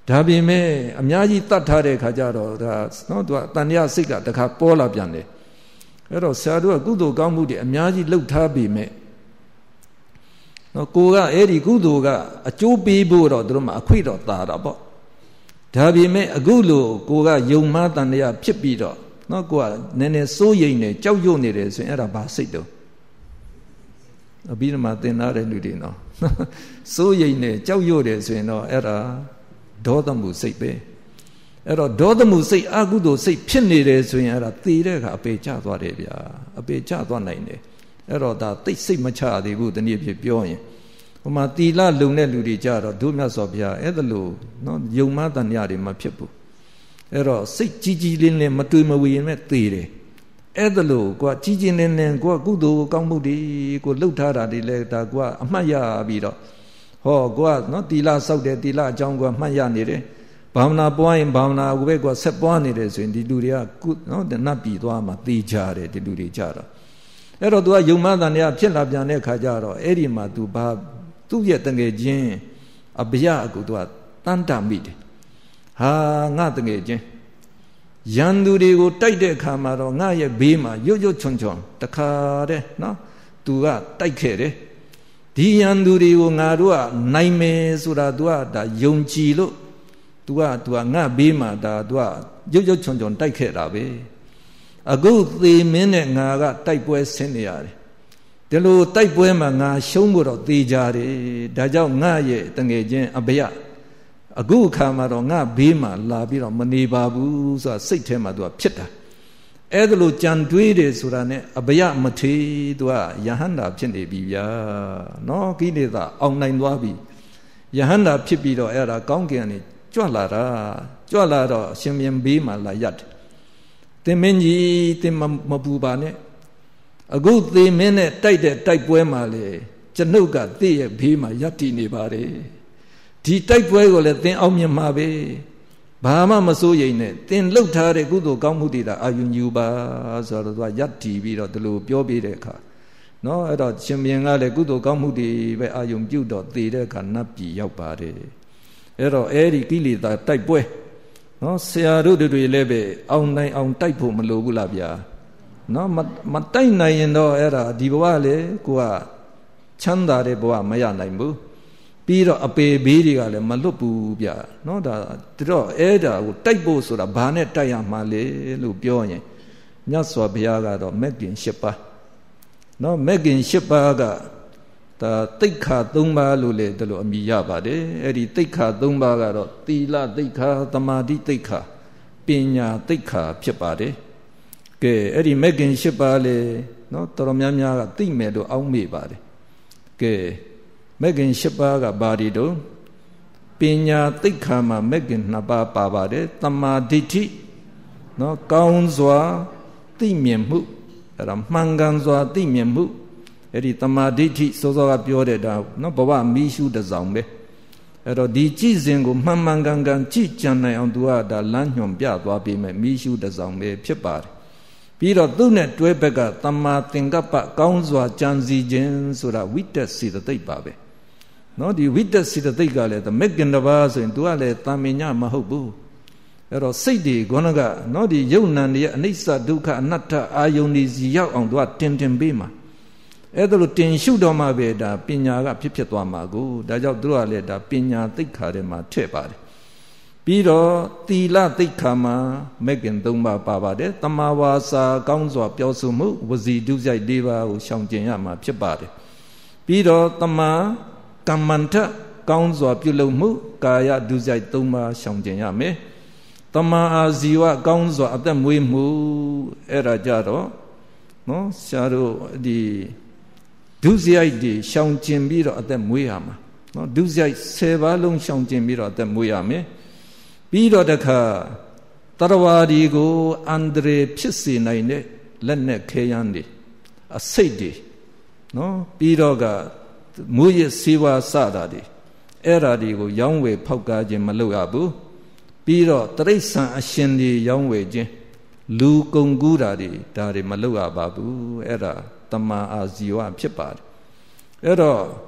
ဒါပေမဲ့အများကြီးတတ်ထားတဲ့ခါကျတော့ဒါနော်သူကတန်တရားစိတ်ကတခါပေါ်လာပြန်တယ်အဲ့တော့ဆရာတို့ကကုသိုလ်ကောင်းမှုတွေအများကြီးလှုပ်ထားပေမဲ့နော်ကိုကအဲ့ဒီကုသိုလ်ကအကျိုးပေးဖို့တော့တို့မှအခွင့်တော့တာတာပေါ့ဒါပေမဲ့အခုလို့ကိုကယုံမှားတန်တရားဖြစ်ပြီးတော့နော်ကိုကနည်းနည်းစိုးရိမ်နေကြောက်ရွံ့နေတယ်ဆိုရင်အဲ့ဒါဘာစိတ်တော့အပြီးတော့မှသင်ထားတဲ့လူတွေနော်စိုးရိမ်နေကြောက်ရွံ့တယ်ဆိုရင်တော့အဲ့ဒါဒေါသမှုစိတ်ပဲအဲ့တော့ဒေါသမှုစိတ်အကုသိုလ်စိတ်ဖြစ်နေတယ်ဆိုရင်အဲ့ဒါသေတဲ့အခါအပေကျသွားတယ်ဗျာအပေကျသွားနိုင်တယ်အဲ့တော့ဒါသိစိတ်မချသေးဘူးတနည်းဖြစ်ပြောရင်ဟိုမှာတီလလုံတဲ့လူတွေကြတော့ဒုမြတ်စွာဘုရားအဲ့ဒါလို့နော်ယုံမှားတန်ရတွေမဖြစ်ဘူးအဲ့တော့စိတ်ကြီးကြီးလင်းလင်းမတွေ့မဝေရင်မဲ့သေတယ်အဲ့ဒါလို့ကိုကကြီးကြီးလင်းလင်းကိုကကုသိုလ်ကောင်းမှုတွေကိုလှုပ်ထားတာတွေလဲဒါကိုကအမှတ်ရပြီးတော့ဟောကိုကနော်တီလစောက်တယ်တီလအကြောင်းကိုမှတ်ရနေတယ်ဘာဝနာပွားရင်ဘာဝနာကိုပဲကိုဆက်ပွားနေတယ်ဆိုရင်ဒီလူတွေကနော်နတ်ပြည်သွားမှသေကြတယ်ဒီလူတွေကြတော့အဲ့တော့ तू ကယုံမှန်တယ်ဖြစ်လာပြန်တဲ့ခါကျတော့အဲ့ဒီမှာ तू ဘာသူ့ရဲ့တငယ်ချင်းအဘယအကူ तू ကတန်တမိတယ်ဟာငါတငယ်ချင်းရန်သူတွေကိုတိုက်တဲ့အခါမှာတော့ငါရဲ့ဘေးမှာရွတ်ရွတ်ချွန်ချွန်တခါတည်းနော် तू ကတိုက်ခဲ့တယ်ဒီရန်သူတွေကိုငါတို့ကနိုင်မယ်ဆိုတာ तू ကဒါယုံကြည်လို့ तू ကငါဘေးမှာဒါ तू ကရွတ်ရွတ်ချွန်ချွန်တိုက်ခဲ့တာပဲအခုသေမင်းနဲ့ငါကတိုက်ပွဲဆင်းနေရတယ်ဒီလိုတိုက်ပွဲမှာငါရှုံးဖို့တော့သေကြတယ်ဒါကြောင့်ငါရဲ့တငယ်ချင်းအဘယအခုအခါမှာတော့ငါဘေးမှာလာပြီးတော့မနေပါဘူးဆိုတာစိတ်ထဲမှာ तू ကဖြစ်တာအဲ့ဒါလိုကြံတွေးတယ်ဆိုတာနဲ့အဘယမထေး तू ကယဟန္တာဖြစ်နေပြီဗျာနော်ကိလေသာအောင်နိုင်သွားပြီယဟန္တာဖြစ်ပြီးတော့အဲ့ဒါကောင်းကင်ကနေကြွလာတာကြွလာတော့အရှင်မြင်းဘေးမှာလာရပ်တယ်တင်မင်းကြီးတင်မပူပါနဲ့အခုသေမင်းနဲ့တိုက်တဲ့တိုက်ပွဲမှာလေကျွန်ုပ်ကသိရဲ့ဘေးမှာရပ်တည်နေပါတယ်ဒီတိုက်ပွဲကိုလည်းသင်အောင်မြင်မှာပဲဘာမှမစိုးရိမ်နဲ့သင်လှုပ်ထားတဲ့ကုသိုလ်ကောင်းမှုတွေဒါအာယုံယူပါဆိုတော့သူကရပ်တည်ပြီးတော့ဒီလိုပြောပြတဲ့အခါနော်အဲ့တော့ရှင်မြင်းကလည်းကုသိုလ်ကောင်းမှုတွေပဲအာယုံပြုတော့သေတဲ့အခါနတ်ပြည်ရောက်ပါတယ်အဲ့တော့အဲ့ဒီကိလေသာတိုက်ပွဲနော်ဆရာတို့တွေလည်းပဲအောင်နိုင်အောင်တိုက်ဖို့မလိုဘူးလားဗျာနော်မတိုက်နိုင်ရင်တော့အဲ့ဒါဒီဘဝလေကိုကချမ်းသာတဲ့ဘဝမရနိုင်ဘူးပြီးတော့အပေဘေးတွေကလည်းမလွတ်ဘူးဗျာနော်ဒါတော့အဲ့ဒါကိုတိုက်ဖို့ဆိုတာဘာနဲ့တိုက်ရမှာလဲလို့ပြောရင်မြတ်စွာဘုရားကတော့မဂ်ကင်၈ပါးနော်မဂ်ကင်၈ပါးကဒါတိက္ခာ၃ပါးလို့လေဒါလိုအမည်ရပါတယ်အဲ့ဒီတိက္ခာ၃ပါးကတော့သီလတိက္ခာသမာဓိတိက္ခာပညာတိက္ခာဖြစ်ပါတယ်ကဲအဲ့ဒီမဂ်ကင်၈ပါးလေနော်တော်တော်များများကသိမယ်လို့အောက်မေ့ပါတယ်ကဲမဂ်ကင်၈ပါးကဘာတွေတော့ပညာတိက္ခာမှာမဂ်ကင်၂ပါးပါပါတယ်သမာဓိဋ္ဌိနော်ကောင်းစွာသိမြင်မှုအဲ့ဒါမှန်ကန်စွာသိမြင်မှုအဲ့ဒီသမာဓိဋ္ဌိစောစောကပြောတဲ့ဒါနော်ဘဝမီးရှုတစ်စောင်ပဲအဲ့တော့ဒီကြည်စဉ်ကိုမှန်မှန်ကန်ကန်ကြည်ကြံနိုင်အောင်သူကဒါလမ်းညွှန်ပြသွားပြီးမယ်မီးရှုတစ်စောင်ပဲဖြစ်ပါတယ်ပြီးတော့သူ့နဲ့တွဲဘက်ကသမာသင်္ကပ္ပကောင်းစွာကြံစည်ခြင်းဆိုတာဝိတ္တစေတသိက်ပါပဲနော်ဒီဝိတ္တစေတသိက်ကလည်းမဂ္ဂင်တစ်ပါးဆိုရင်သူကလည်းတာမင်ညမဟုတ်ဘူးအဲ့တော့စိတ်တွေခေါင်းကနော်ဒီယုတ်နံတွေရဲ့အနိစ္စဒုက္ခအနတ္တအာယုန်တွေစီရောက်အောင်သူကတင်ပေးမှာအဲ့ဒါလိုတင်ရှုတော့မှပဲဒါပညာကဖြစ်သွားမှာကိုဒါကြောင့်သူတို့ကလည်းဒါပညာသိက္ခာထဲမှာထည့်ပါတယ်ပြီးတော့သီလသိက္ခာမှာမဂ္ဂင်၃ပါးပါပါတယ်တမာဝါစာကောင်းစွာပြောဆိုမှုဝစီဒုစရိုက်၄ပါးကိုရှောင်ကျဉ်ရမှာဖြစ်ပါတယ်ပြီးတော့တမာကမ္မန္တကောင်းစွာပြုလုပ်မှုကာယဒုစရိုက်၃ပါးရှောင်ကျဉ်ရမယ်တမာအာဇီဝကောင်းစွာအသက်မွေးမှုအဲ့ဒါကြတော့နော်ဆရာတို့ဒီဒုစရိုက်တွေရှောင်ကျဉ်ပြီးတော့အသက်မွေးရမှာနော်ဒုစရိုက်10ပါးလုံးရှောင်ကျဉ်ပြီးတော့အသက်မွေးရမယ်ပြီးတော့တခါတရဝါဒီကိုအန္တရာယ်ဖြစ်စေနိုင်တဲ့လက်နဲ့ခဲယမ်းတွေအစိတ်တွေနော်ပြီးတော့ကမူရစေဝါစတာတွေအဲ့ဓာတွေကိုရောင်းဝယ်ဖောက်ကားခြင်းမလုပ်ရဘူးပြီးတော့တရိစ္ဆာန်အရှင်တွေရောင်းဝယ်ခြင်းလူကုန်ကူးတာတွေဒါတွေမလုပ်ရပါဘူးအဲ့ဒါတမာအာဇီဝဖြစ်ပါတယ်အဲ့တော့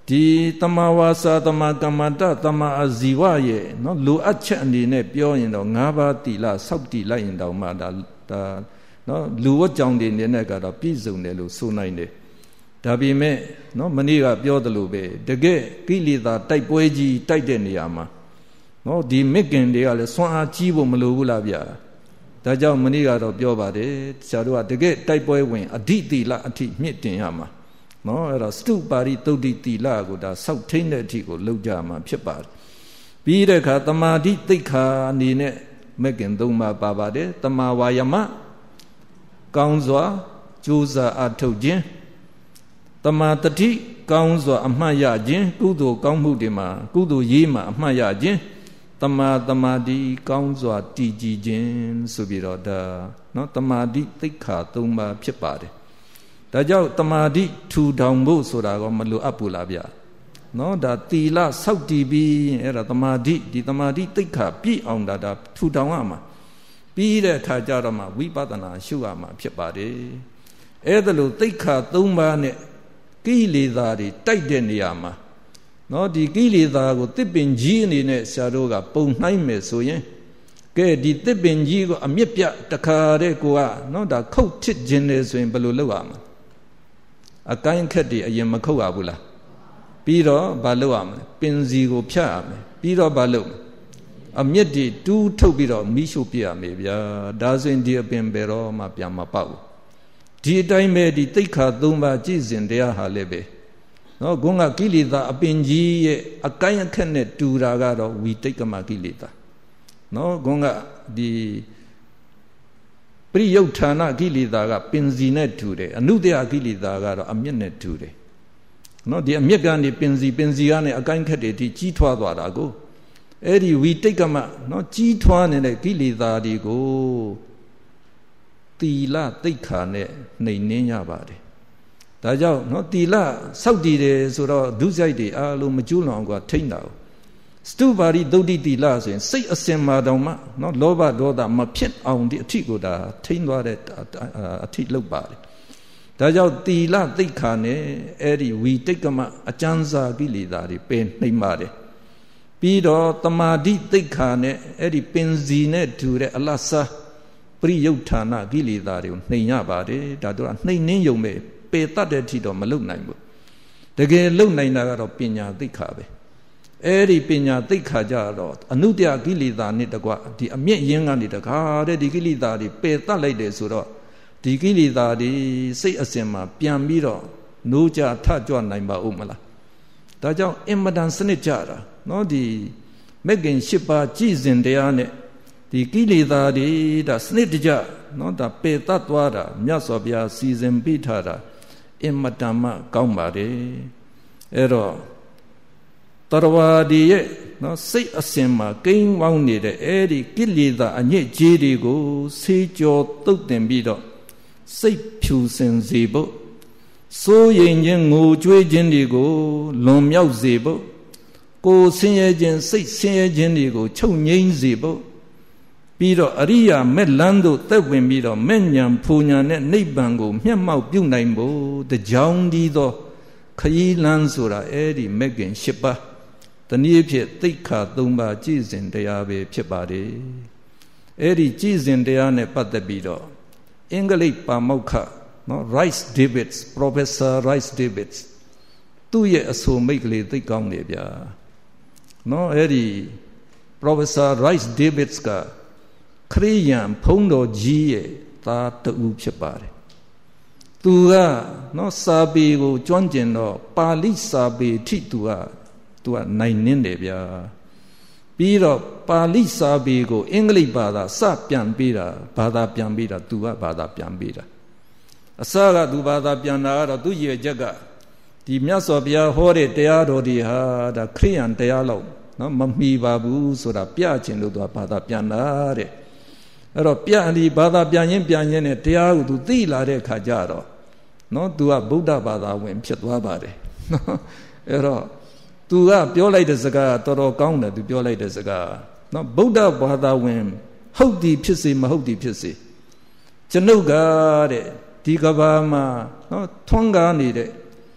di tamawasa tamakamata tamaziwa ye no lu achat ani ne pyo yin do 5 ပါး တီလ ဆောက်တည်လိုက်ရင်တောင်မှဒါနော်လူဝတ်ကြောင့်တွေနဲ့ကတော့ပြည့်စုံတယ်လို့ဆိုနိုင်တယ်ဒါပေမဲ့နော်မနေ့ကပြောသလိုပဲတကယ်ကိလေသာတိုက်ပွဲကြီးတိုက်တဲ့နေရာမှာနော်ဒီမစ်ကင်တွေကလည်းစွမ်းအားကြီးဖို့မလိုဘူးလားဗျာဒါကြောင့်မနေ့ကတော့ပြောပါတယ်ဆရာတို့ကတကယ်တိုက်ပွဲဝင်အဓိတိလအထိမြင့်တင်ရမှာနော်အဲ့တော့စတုပါရိသုတ်တိတိလကိုဒါစောက်ထိန်တဲ့အထိကိုလောက်ကြမှာဖြစ်ပါတယ်ပြီးတဲ့အခါတမာတိသိက္ခာအနေနဲ့မဂ်ကင် 3 ပါးပါပါတယ်တမာဝါယမကောင်းစွာကြိုးစားအထုတ်ခြင်းတမာတတိကောင်းစွာအမှတ်ရခြင်းကုသိုလ်ကောင်းမှုတွေမှာကုသိုလ်ရေးမှာအမှတ်ရခြင်းတမာတိကောင်းစွာတည်ကြည်ခြင်းဆိုပြီးတော့ဒါနော်တမာတိသိက္ခာ 3 ပါးဖြစ်ပါတယ်ဒါကြောင့်တမာတိထူထောင်ဖို့ဆိုတာကမလိုအပ်ဘူးလားဗျာနော်ဒါသီလစောက်တည်ပြီးအဲ့ဒါတမာတိဒီတမာတိသိက္ခာပြည့်အောင်ဒါထူထောင်ရမှာပြီးတဲ့အခါကျတော့မှဝိပဿနာရှုရမှာဖြစ်ပါတယ်အဲ့ဒါလို့သိက္ခာ 3 ပါးနဲ့ကိလေသာတွေတိုက်တဲ့နေရာမှာနော်ဒီကိလေသာကိုတစ်ပင်ကြီးအနေနဲ့ဆရာတို့ကပုံနှိုင်းမယ်ဆိုရင်ကဲဒီတစ်ပင်ကြီးကိုအမြင့်ပြတခါတဲ့ကိုကနော်ဒါခုတ်ထစ်ခြင်းလေဆိုရင်ဘယ်လိုလုပ်ရမလဲအကိုင်းခက်တွေအရင်မခုတ်ရဘူးလားပြီးတော့ဘာလုပ်ရမလဲပင်စီကိုဖြတ်ရမယ်ပြီးတော့ဘာလုပ်အမြင့်တွေတူးထုတ်ပြီးတော့မိရှုပြရမယ်ဗျာဒါဆိုရင်ဒီအပင်ဘယ်တော့မှပြန်မပေါက်ဘူးဒီအတိုင်းပဲဒီသိက္ခာ 3 ပါးကြည်စင်တရားဟာလည်းပဲနော်ဂုဏ်ကကိလေသာအပင်ကြီးရဲ့အကိုင်းအခက်နဲ့တူတာကတော့ဝိတိတ်ကမကိလေသာနော်ဂုဏ်ကဒီပရိယုဌာဏကိလေသာကပင်စီနဲ့တူတယ်အနုတ္တယကိလေသာကတော့အမြင့်နဲ့တူတယ်နော်ဒီအမြင့်ကနေပင်စီကနေအကိုင်းခက်တွေဒီကြီးထွားသွားတာကိုအဲ့ဒီဝိတိတ်ကမနော်ကြီးထွားနေတဲ့ကိလေသာတွေကိုသီလသိက္ခာနဲ့နှိမ်နင်းရပါတယ်ဒါကြောင့်နော်သီလစောက်တည်တယ်ဆိုတော့ဒုစရိုက်တွေအားလုံးမကျူးလွန်အောင်ကထိမ့်တာစတုပါရိသုတ်တိသီလဆိုရင်စိတ်အစင်မှာတောင်မှနော်လောဘဒေါသမဖြစ်အောင်ဒီအထိကိုဒါထိမ့်သွားတဲ့အထိလောက်ပါတယ်ဒါကြောင့်သီလသိက္ခာနဲ့အဲ့ဒီဝိတိတ်ကမအကျဉ်းစာကိလေသာတွေပယ်နှိမ့်ပါတယ်ပြီးတော့တမာတိသိက္ခာနဲ့အဲ့ဒီပင်စီနဲ့တူတဲ့အလတ်စားပရိယုဌာဏကိလေသာတွေကိုနှိမ်ရပါတယ်ဒါတို့ကနှိမ်နှင်းယုံပဲပေတတ်တဲ့အထိတော့မလုံနိုင်ဘူးတကယ်လုံနိုင်တာကတော့ပညာသိက္ခာပဲအဲ့ဒီပညာသိက္ခာကြတော့အနုတ္တယကိလေသာနဲ့တကွဒီအမြင့်ရင်းကနေတကားတဲ့ဒီကိလေသာတွေပယ်တတ်လိုက်တယ်ဆိုတော့ဒီကိလေသာတွေစိတ်အစဉ်မှာပြန်ပြီးတော့နိုးကြထကြွနိုင်ပါဦးမလားဒါကြောင့်အင်မတန်စနစ်ကြတာနော်ဒီမဂ္ဂင် 8 ပါးကြည်စင်တရားနဲ့ဒီကိလေသာတွေဒါစနစ်တကျနော်ဒါပယ်တတ်သွားတာမြတ်စွာဘုရားစီစဉ်ပေးထားတာအင်မတန်မှကောင်းပါတယ်အဲ့တော့တရဝါဒီရဲ့နော်စိတ်အစဉ်မှာကိန်းပေါင်းနေတဲ့အဲ့ဒီကိလေသာအညစ်အကြေးတွေကိုဆေးကြောတုတ်တင်ပြီးတော့စိတ်ဖြူစင်စေဖို့စိုးရိမ်ခြင်းငိုကြွေးခြင်းတွေကိုလွန်မြောက်စေဖို့ကိုယ်ဆင်းရဲခြင်းစိတ်ဆင်းရဲခြင်းတွေကိုချုပ်ငြိမ်းစေဖို့ပြီးတော့အရိယာမက်လန်းတို့သက်ဝင်ပြီးတော့မဲ့ညာဖူညာနဲ့နိဗ္ဗာန်ကိုမျက်မှောက်ပြုနိုင်ဖို့တကြောင်ဒီသောခရီးလမ်းဆိုတာအဲ့ဒီမဂ္ဂင် 8 ပါးတနည်းဖြင့်သိက္ခာ 3 ပါးကြည်စင်တရားပဲဖြစ်ပါတယ်အဲ့ဒီကြည်စင်တရားနဲ့ပတ်သက်ပြီးတော့အင်္ဂလိပ်ပါမောက္ခနော် Rice Davids Professor Rice Davids သူ့ရဲ့အဆိုမိတ်ကလေးသိကောင်းတယ်ဗျာနော်အဲ့ဒီ Professor Rice Davids ကခရိယံဘုန်းတော်ကြီးရဲ့သားတူဖြစ်ပါတယ်သူကနော်စာပေကိုကျွမ်းကျင်တော့ပါဠိစာပေထိသူကနိုင်နှင်းတယ်ဗျာပြီးတော့ပါဠိစာပေကိုအင်္ဂလိပ်ဘာသာစပြန်ပေးတာဘာသာပြန်ပေးတာသူကဘာသာပြန်ပေးတာအစကသူဘာသာပြန်တာကတော့သူရည်ချက်ကဒီမြတ်စွာဘုရားဟောတဲ့တရားတော်တွေဟာဒါခရိယံတရားလောက်နော်မမီပါဘူးဆိုတာပြခြင်းလို့သူကဘာသာပြန်တာတဲ့အဲ့တော့ပြန်ဒီဘာသာပြန်ရင်နဲ့တရားကိုသူသိလာတဲ့အခါကျတော့နော်သူကဗုဒ္ဓဘာသာဝင်ဖြစ်သွားပါတယ်နော်အဲ့တော့သူကပြောလိုက်တဲ့စကားတော်တော်ကောင်းတယ်သူပြောလိုက်တဲ့စကားနော်ဗုဒ္ဓဘာသာဝင်ဟုတ်သည်ဖြစ်စေမဟုတ်သည်ဖြစ်စေကျွန်ုပ်ကတဲ့ဒီကဘာမှာနော်ထွန်းကားနေတဲ့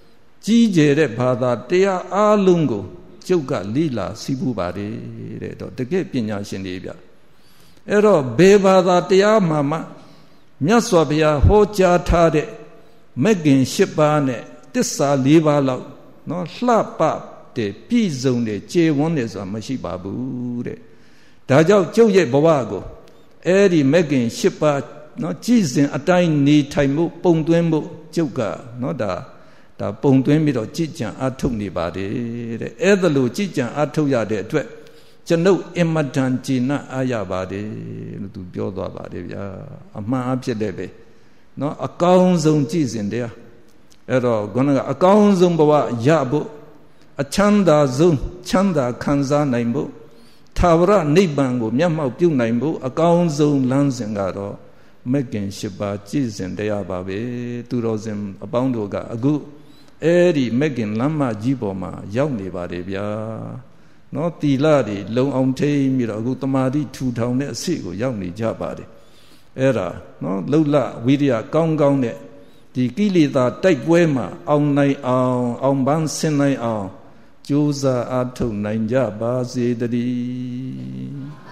ကြီးကျယ်တဲ့ဘာသာတရားအလုံးကိုကျုပ်ကလိလာစီးပူပါတယ်တဲ့တော့တကယ်ပညာရှင်တွေဗျအဲ့တော့ဘယ်ဘာသာတရားမှမြတ်စွာဘုရားဟောကြားထားတဲ့မဂ်ကင်၈ပါးနဲ့တစ္ဆာ၄ပါးလောက်နော်လှပတဲ့ပြည့်စုံတဲ့ကျေဝန်းတယ်ဆိုတာမရှိပါဘူးတဲ့ဒါကြောင့်ကျုပ်ရဲ့ဘဝကိုအဲ့ဒီမဂ်ကင်၈ပါးနော်ကြည်စဉ်အတိုင်းနေထိုင်မှုပုံသွင်းမှုကျုပ်ကနော်ဒါပုံသွင်းပြီးတော့ကြည်ကြံအထုတ်နေပါတယ်တဲ့အဲ့ဒါလို့ကြည်ကြံအထုတ်ရတဲ့အတွက်ကျွန်ုပ်အမတန်ကျေနပ်အားရပါတယ်လို့သူပြောသွားပါတယ်ဗျာအမှန်အဖြစ်တဲ့ပဲနော်အကောင်းဆုံးကြည်စဉ်တရားအဲ့တော့ခေါင်းကအကောင်းဆုံးဘဝရဖို့အချမ်းသာဆုံးချမ်းသာခံစားနိုင်ဖို့သာဝရနိဗ္ဗာန်ကိုမျက်မှောက်ပြုနိုင်ဖို့အကောင်းဆုံးလမ်းစဉ်ကတော့မဂ်ကင်၈ပါးကြည်စဉ်တရားပါပဲသူတော်စင်အပေါင်းတို့ကအခုအဲ့ဒီမဂ်ကင်လမ်းမကြီးပေါ်မှာရောက်နေပါတယ်ဗျာနော်တီလာတွေလုံအောင်ထိန်ပြီးတော့အခုတမာတိထူထောင်တဲ့အဆင့်ကိုရောက်နေကြပါတယ်အဲ့ဒါနော်လှုပ်လဝိရိယကောင်းကောင်းနဲ့ဒီကိလေသာတိုက်ပွဲမှာအောင်နိုင်အောင်ပန်းဆင်းနိုင်အောင်ကြိုးစားအားထုတ်နိုင်ကြပါစေတည်း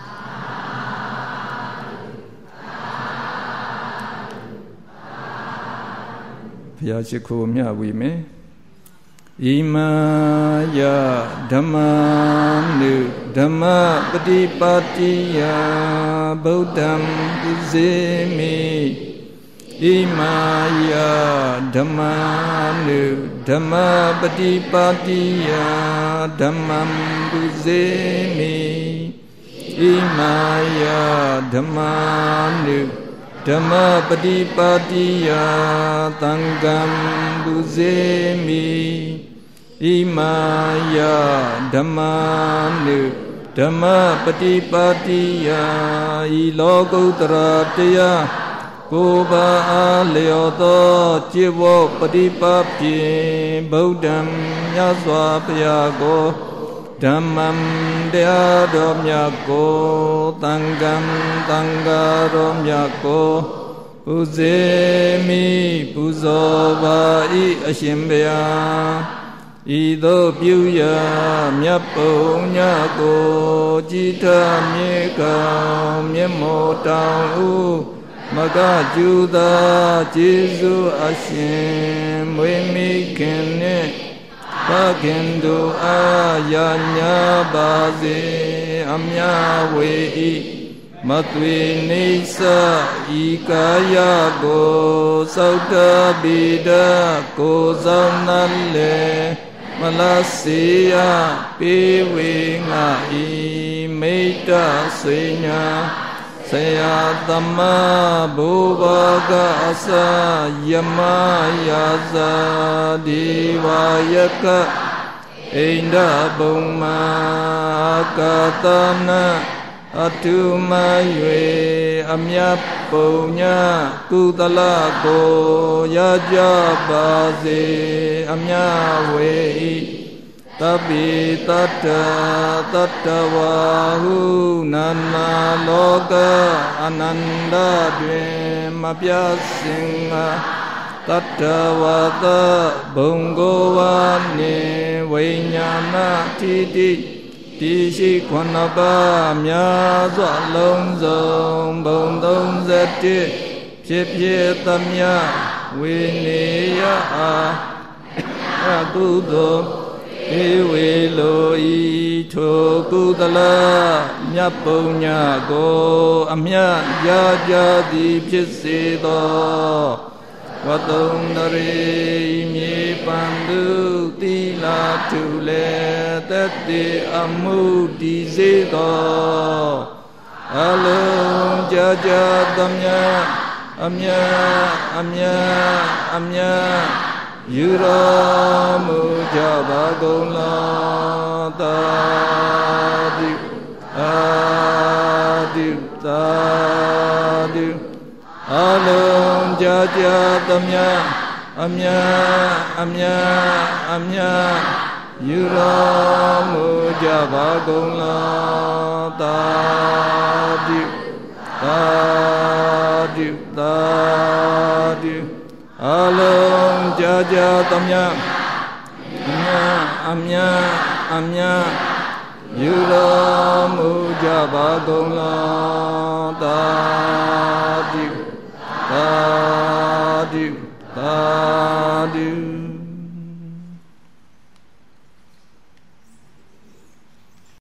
ဘုရားရှိခိုးမြဝေမယ်ဣမာယဓမ္မာနုဓမ္မပฏิပါတိယဗုဒ္ဓံပုဇေမိဣမာယဓမ္မာနုဓမ္မပฏิပါတိယဓမ္မံပုဇေမိဣမာယဓမ္မာနုဓမ္မပฏิပါတိယသံဃံပုဇေမိဣမာယဓမ္မာနုဓမ္မပฏิပါတိယဤလောကုတ္တရာတရားကိုယ်ပါအားလျော်သောจิตဝပฏิပါပိဗုဒ္ဓံမြတ်စွာဘုရားကိုဓမ္မံတရားတော်မြတ်ကိုသံဃံသံဃာတော်မြတ်ကိုပုဇေမိပူဇော်ပါ၏အရှင်ဘုရားဤသို့ပြုရာမြတ်ပုံညကိုကြည်ထမြေကောင်မျက်မောတောင်ဥမကကျူသာကျေးဇူးအရှင်မွေမိခင်နှင့်ဘခင်တို့အားရညာပါစေအမြဝေဤမသွေနေသဤကာယကိုသောတပိဒကိုဆောင်နလေမလစေယပေဝေငါဤမိတ္တစေညာဆရာသမဘုဘောကအစယမယာဇာဒီဝါယကဣန္ဒဘုံမာကာတနာအတုမ၍အမြတ်ပုံညကုသလကိုရကြပါစေအမြဝေတပိတတတဝါဟုနာနာလောကအနန္တတွင်မပြစင်ငါတတဝါသဘုံကိုဝါနှင့်ဝိညာဏတိတိတိရှိခွဏပါများစွာလုံးစုံဘုံ31ဖြစ်ဖြစ်သမျှဝိနေယအားအကုသိုလ်ဧဝေလိုဤထိုကုသလမြတ်ပုံညကိုအမြတ်ရကြသည်ဖြစ်စေသောဝတ္တုံနရေမြေပန္တုတိလာထုလေတတိအမှုတည်စေသောအလုံးကြကြသမျှအမြတ်ယူတော်မူကြပါကုန်လားသာဓုသာဓုသာဓုအလုံးကြကြသမျှအမြတ်ယူတော်မူကြပါကုန်လားသာဓုသာဓုသာဓုအလုံးကြကြသမျှအမြတ်ယူတော်မူကြပါကုန်လော